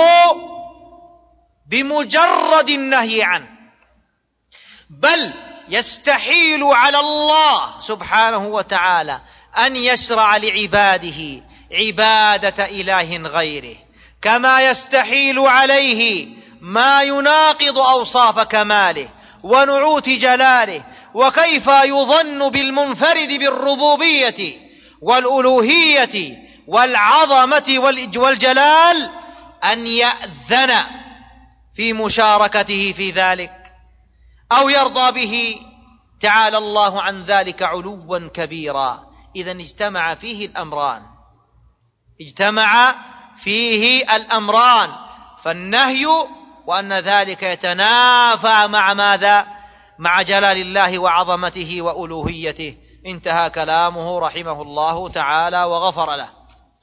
بمجرد النهي عنه، بل يستحيل على الله سبحانه وتعالى أن يشرع لعباده عبادة إله غيره، كما يستحيل عليه ما يناقض أوصاف كماله ونعوت جلاله. وكيف يظن بالمنفرد بالربوبية والألوهية والعظمة والجلال أن يأذن في مشاركته في ذلك أو يرضى به؟ تعالى الله عن ذلك علوا كبيرا. إذن اجتمع فيه الأمران، فالنهي وأن ذلك يتنافى مع ماذا؟ مع جلال الله وعظمته وألوهيته. انتهى كلامه رحمه الله تعالى وغفر له.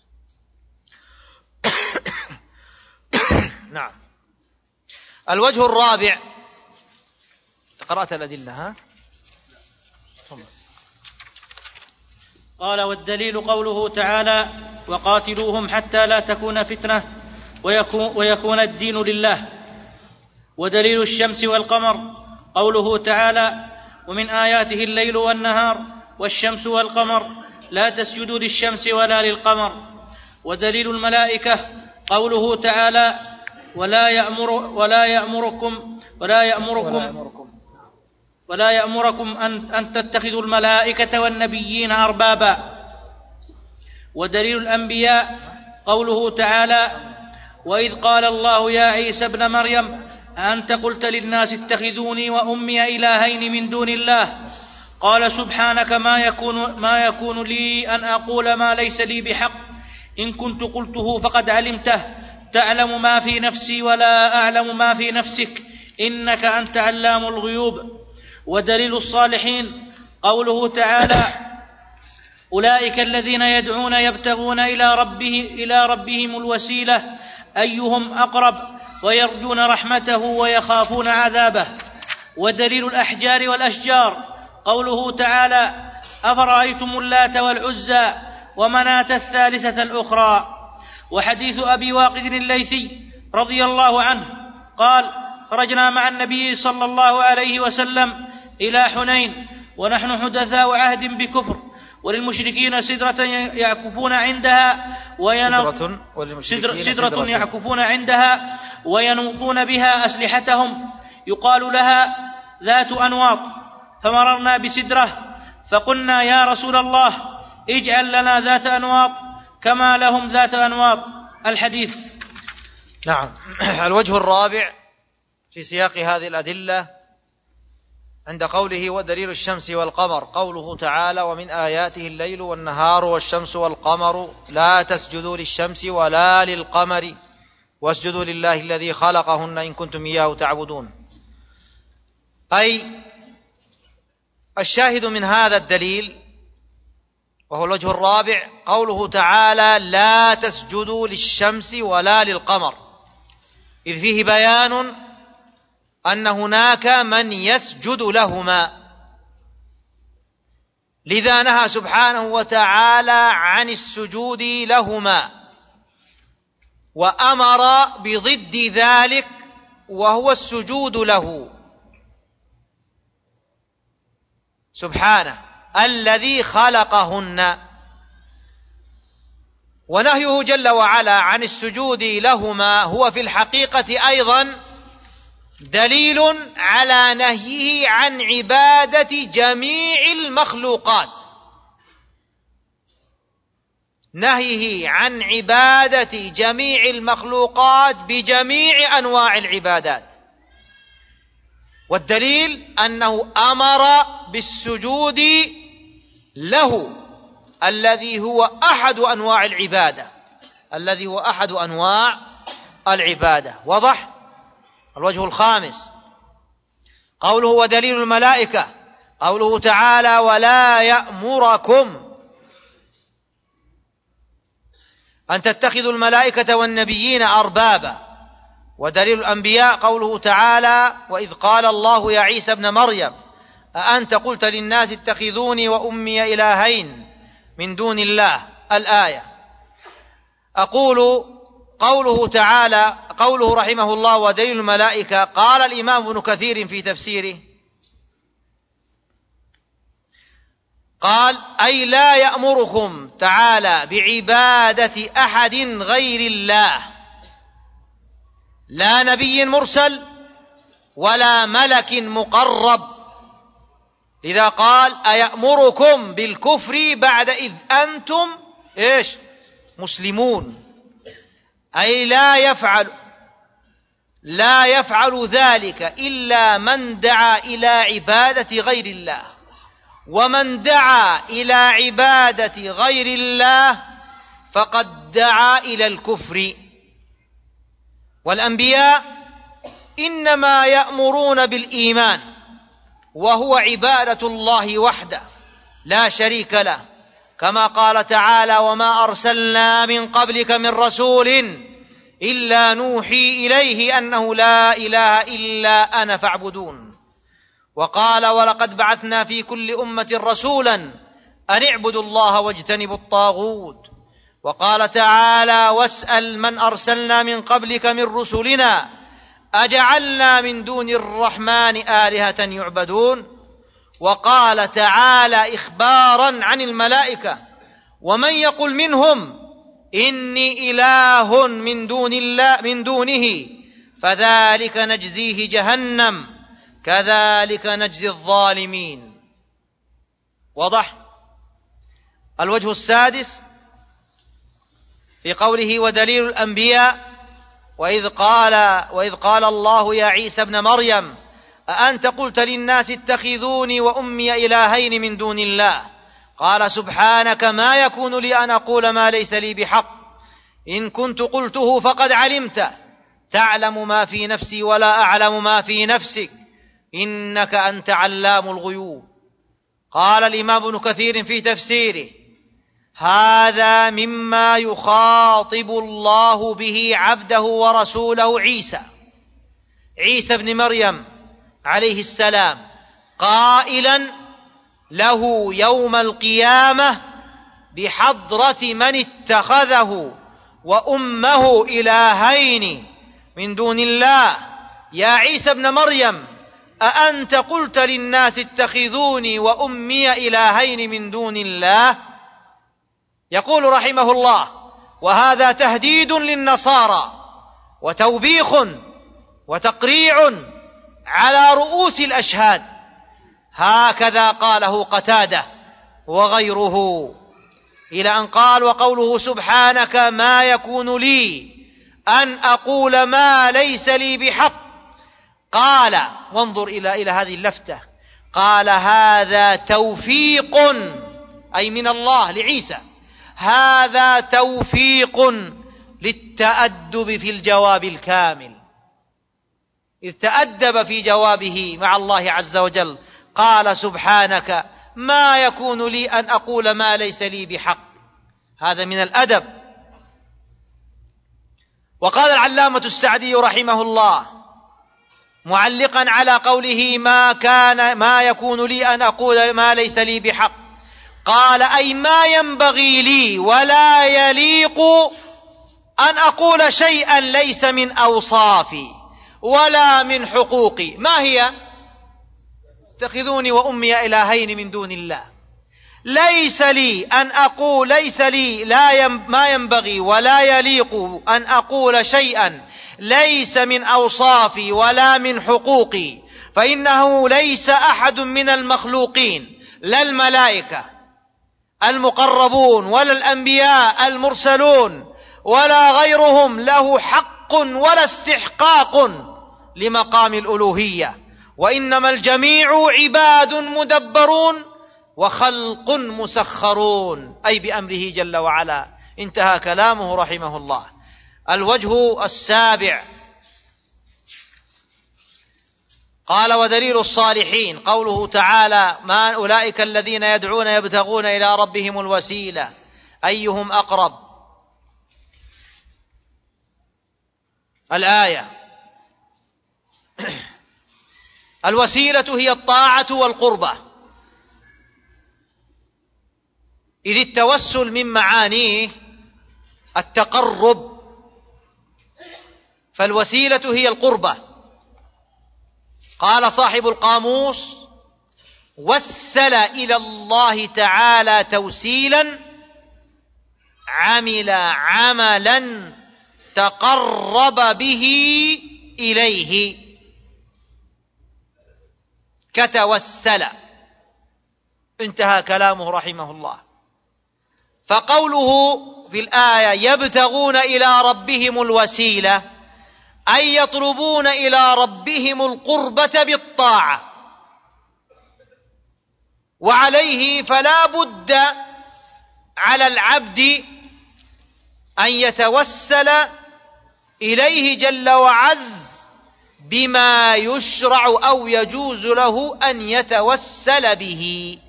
نعم. الوجه الرابع، قرأت الأدلة ها؟ قال: والدليل قوله تعالى: وقاتلوهم حتى لا تكون فتنة ويكون الدين لله. ودليل الشمس والقمر قوله تعالى: ومن آياته الليل والنهار والشمس والقمر لا تسجدوا للشمس ولا للقمر. ودليل الملائكة قوله تعالى: ولا يأمركم أن تتخذوا الملائكة والنبيين أربابا. ودليل الأنبياء قوله تعالى: وإذ قال الله يا عيسى ابن مريم أأنت قلت للناس اتخذوني وأمي إلهين من دون الله؟ قال: سبحانك ما يكون لي أن أقول ما ليس لي بحق، إن كنت قلته فقد علمته، تعلم ما في نفسي ولا أعلم ما في نفسك، إنك أنت علام الغيوب. ودليل الصالحين قوله تعالى: أولئك الذين يدعون يبتغون إلى ربهم الوسيلة أيهم أقرب ويرجون رحمته ويخافون عذابه. ودليل الأحجار والأشجار قوله تعالى: أفرأيتم اللات والعزى ومناة الثالثة الأخرى. وحديث أبي واقد الليثي رضي الله عنه قال: خرجنا مع النبي صلى الله عليه وسلم إلى حنين ونحن حدثاء عهد بكفر، وللمشركين سدرة يعكفون عندها يعكفون عندها وينوطون بها أسلحتهم، يقال لها ذات أنواط. فمررنا بسدرة فقلنا: يا رسول الله، اجعل لنا ذات أنواط كما لهم ذات أنواط. الحديث. نعم. الوجه الرابع في سياق هذه الأدلة عند قوله: ودليل الشمس والقمر، قوله تعالى: ومن آياته الليل والنهار والشمس والقمر لا تسجدوا للشمس ولا للقمر واسجدوا لله الذي خلقهن إن كنتم إياه تعبدون. أي الشاهد من هذا الدليل وهو الوجه الرابع قوله تعالى: لا تسجدوا للشمس ولا للقمر، إذ فيه بيان أن هناك من يسجد لهما، لذا نهى سبحانه وتعالى عن السجود لهما وأمر بضد ذلك وهو السجود له سبحانه الذي خلقهن. ونهيه جل وعلا عن السجود لهما هو في الحقيقة أيضا دليل على نهيه عن عبادة جميع المخلوقات، نهيه عن عبادة جميع المخلوقات بجميع أنواع العبادات، والدليل أنه أمر بالسجود له الذي هو أحد أنواع العبادة. وضح. الوجه الخامس قوله: ودليل الملائكة، قوله تعالى: ولا يأمركم أن تتخذوا الملائكة والنبيين أربابا. ودليل الأنبياء قوله تعالى: وإذ قال الله يا عيسى ابن مريم أأنت قلت للناس اتخذوني وأمي إلهين من دون الله. الآية. أقول قوله رحمه الله: ودليل الملائكة، قال الإمام ابن كثير في تفسيره قال: أي لا يأمركم تعالى بعبادة أحد غير الله، لا نبي مرسل ولا ملك مقرب، لذا قال: أيأمركم بالكفر بعد إذ أنتم مسلمون، أي لا يفعل ذلك إلا من دعا إلى عبادة غير الله، ومن دعا إلى عبادة غير الله فقد دعا إلى الكفر. والأنبياء إنما يأمرون بالإيمان وهو عبادة الله وحده لا شريك له، كما قال تعالى: وما أرسلنا من قبلك من رسول إلا نوحي إليه أنه لا إله إلا أنا فاعبدون. وقال: ولقد بعثنا في كل أمة رسولا أن اعبدوا الله واجتنبوا الطاغوت. وقال تعالى: واسأل من أرسلنا من قبلك من رسلنا أجعلنا من دون الرحمن آلهة يعبدون. وقال تعالى إخبارا عن الملائكة: ومن يقل منهم إني إله من دونه فذلك نجزيه جهنم كذلك نجزي الظالمين. وضح. الوجه السادس في قوله: ودليل الأنبياء، وإذ قال الله يا عيسى ابن مريم أأنت قلت للناس اتخذوني وأمي إلهين من دون الله، قال: سبحانك ما يكون لي أن أقول ما ليس لي بحق، إن كنت قلته فقد علمته، تعلم ما في نفسي ولا أعلم ما في نفسك إنك أنت علام الغيوب. قال الإمام ابن كثير في تفسيره: هذا مما يخاطب الله به عبده ورسوله عيسى بن مريم عليه السلام، قائلا له يوم القيامة بحضرة من اتخذه وأمه إلهين من دون الله: يا عيسى ابن مريم، أأنت قلت للناس اتخذوني وأمي إلهين من دون الله؟ يقول رحمه الله: وهذا تهديد للنصارى وتوبيخ وتقريع على رؤوس الأشهاد. هكذا قاله قتادة وغيره، إلى أن قال: وقوله سبحانك ما يكون لي أن أقول ما ليس لي بحق. قال، وانظر إلى هذه اللفتة، قال: هذا توفيق، أي من الله لعيسى، هذا توفيق للتأدب في الجواب الكامل، إذ تأدب في جوابه مع الله عز وجل، قال: سبحانك ما يكون لي أن أقول ما ليس لي بحق. هذا من الأدب. وقال العلامة السعدي رحمه الله معلقا على قوله ما يكون لي أن أقول ما ليس لي بحق، قال: أي ما ينبغي لي ولا يليق أن أقول شيئا ليس من أوصافي ولا من حقوقي. ما هي؟ اتخذوني وأمي إلهين من دون الله. ليس لي أن أقول، ليس لي ما ينبغي ولا يليق أن أقول شيئا ليس من أوصافي ولا من حقوقي، فإنه ليس أحد من المخلوقين، لا الملائكة المقربون ولا الأنبياء المرسلون ولا غيرهم، له حق ولا استحقاق لمقام الألوهية، وإنما الجميع عباد مدبرون وخلق مسخرون، أي بأمره جل وعلا. انتهى كلامه رحمه الله. الوجه السابع، قال: ودليل الصالحين قوله تعالى: ما أولئك الذين يدعون يبتغون إلى ربهم الوسيلة أيهم أقرب. الآية. الوسيلة هي الطاعة والقربة، إذ التوسل من معانيه التقرب، فالوسيلة هي القربة. قال صاحب القاموس: وسل إلى الله تعالى توسيلا عمل عملا تقرب به إليه كتوسل. انتهى كلامه رحمه الله. فقوله في الآية: يبتغون إلى ربهم الوسيلة، أي يطلبون إلى ربهم القربة بالطاعة، وعليه فلا بد على العبد أن يتوسل إليه جل وعز بما يشرع أو يجوز له أن يتوسل به.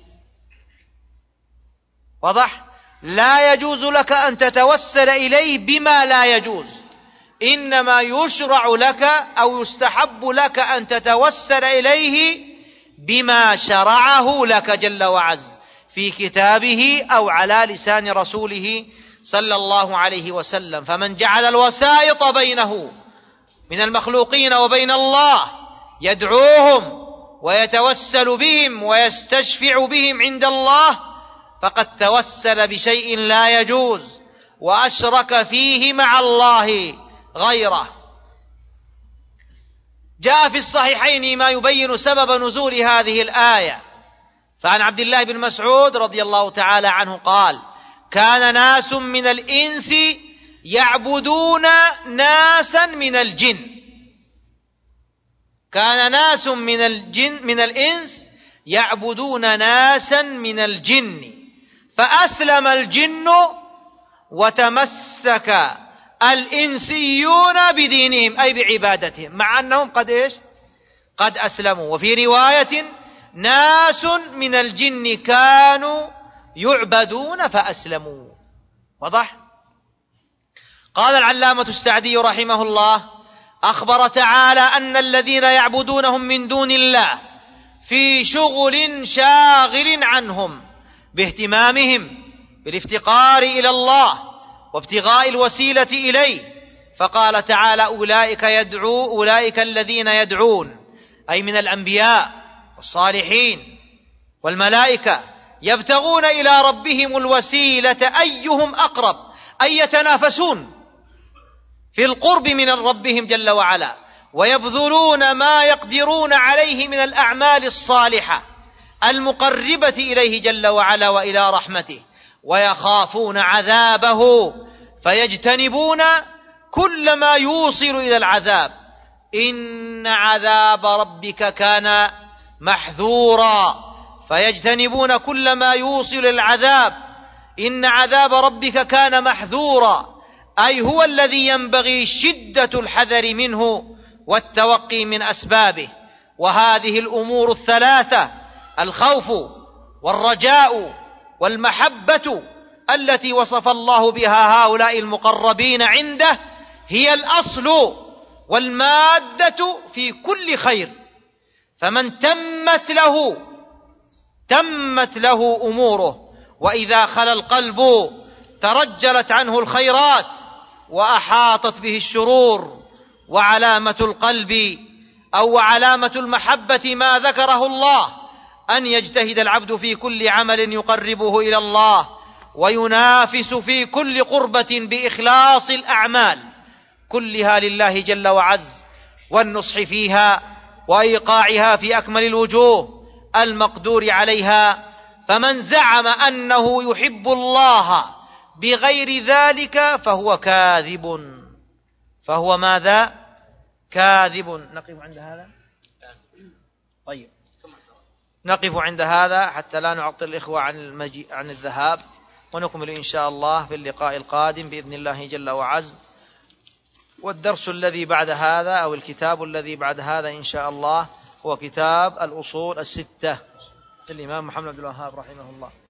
واضح؟ لا يجوز لك أن تتوسل إليه بما لا يجوز، إنما يشرع لك أو يستحب لك أن تتوسل إليه بما شرعه لك جل وعز في كتابه أو على لسان رسوله صلى الله عليه وسلم. فمن جعل الوسائط بينه من المخلوقين وبين الله يدعوهم ويتوسل بهم ويستشفع بهم عند الله، فقد توسل بشيء لا يجوز وأشرك فيه مع الله غيره. جاء في الصحيحين ما يبين سبب نزول هذه الآية، فعن عبد الله بن مسعود رضي الله تعالى عنه قال: كان ناس من الإنس يعبدون ناسا من الجن. كان ناس من الإنس يعبدون ناسا من الجن، فأسلم الجن وتمسك الإنسيون بدينهم أي بعبادتهم، مع أنهم قد أسلموا. وفي رواية ناس من الجن كانوا يعبدون فأسلموا. واضح؟ قال العلامة السعدي رحمه الله: أخبر تعالى أن الذين يعبدونهم من دون الله في شغل شاغل عنهم باهتمامهم بالافتقار إلى الله وابتغاء الوسيلة إليه، فقال تعالى: أولئك الذين يدعون، أي من الأنبياء والصالحين والملائكة، يبتغون إلى ربهم الوسيلة أيهم أقرب، أي يتنافسون في القرب من ربهم جل وعلا، ويبذلون ما يقدرون عليه من الأعمال الصالحة المقربة إليه جل وعلا وإلى رحمته، ويخافون عذابه فيجتنبون كل ما يوصل إلى العذاب. إن عذاب ربك كان محذورا، فيجتنبون كل ما يوصل إلى العذاب. إن عذاب ربك كان محذورا، أي هو الذي ينبغي شدة الحذر منه والتوقي من أسبابه. وهذه الأمور الثلاثة، الخوف والرجاء والمحبة التي وصف الله بها هؤلاء المقربين عنده، هي الأصل والمادة في كل خير. فمن تمت له أموره، وإذا خلا القلب ترجلت عنه الخيرات وأحاطت به الشرور. وعلامة القلب أو علامة المحبة ما ذكره الله، أن يجتهد العبد في كل عمل يقربه إلى الله، وينافس في كل قربة بإخلاص الأعمال كلها لله جل وعز، والنصح فيها وإيقاعها في أكمل الوجوه المقدور عليها. فمن زعم أنه يحب الله بغير ذلك فهو كاذب. فهو ماذا؟ كاذب. نقف عند هذا. طيب، نقف عند هذا حتى لا نعطل الإخوة عن الذهاب، ونكمل إن شاء الله في اللقاء القادم بإذن الله جل وعز. والدرس الذي بعد هذا أو الكتاب الذي بعد هذا إن شاء الله هو كتاب الأصول الستة للإمام محمد بن الوهاب رحمه الله.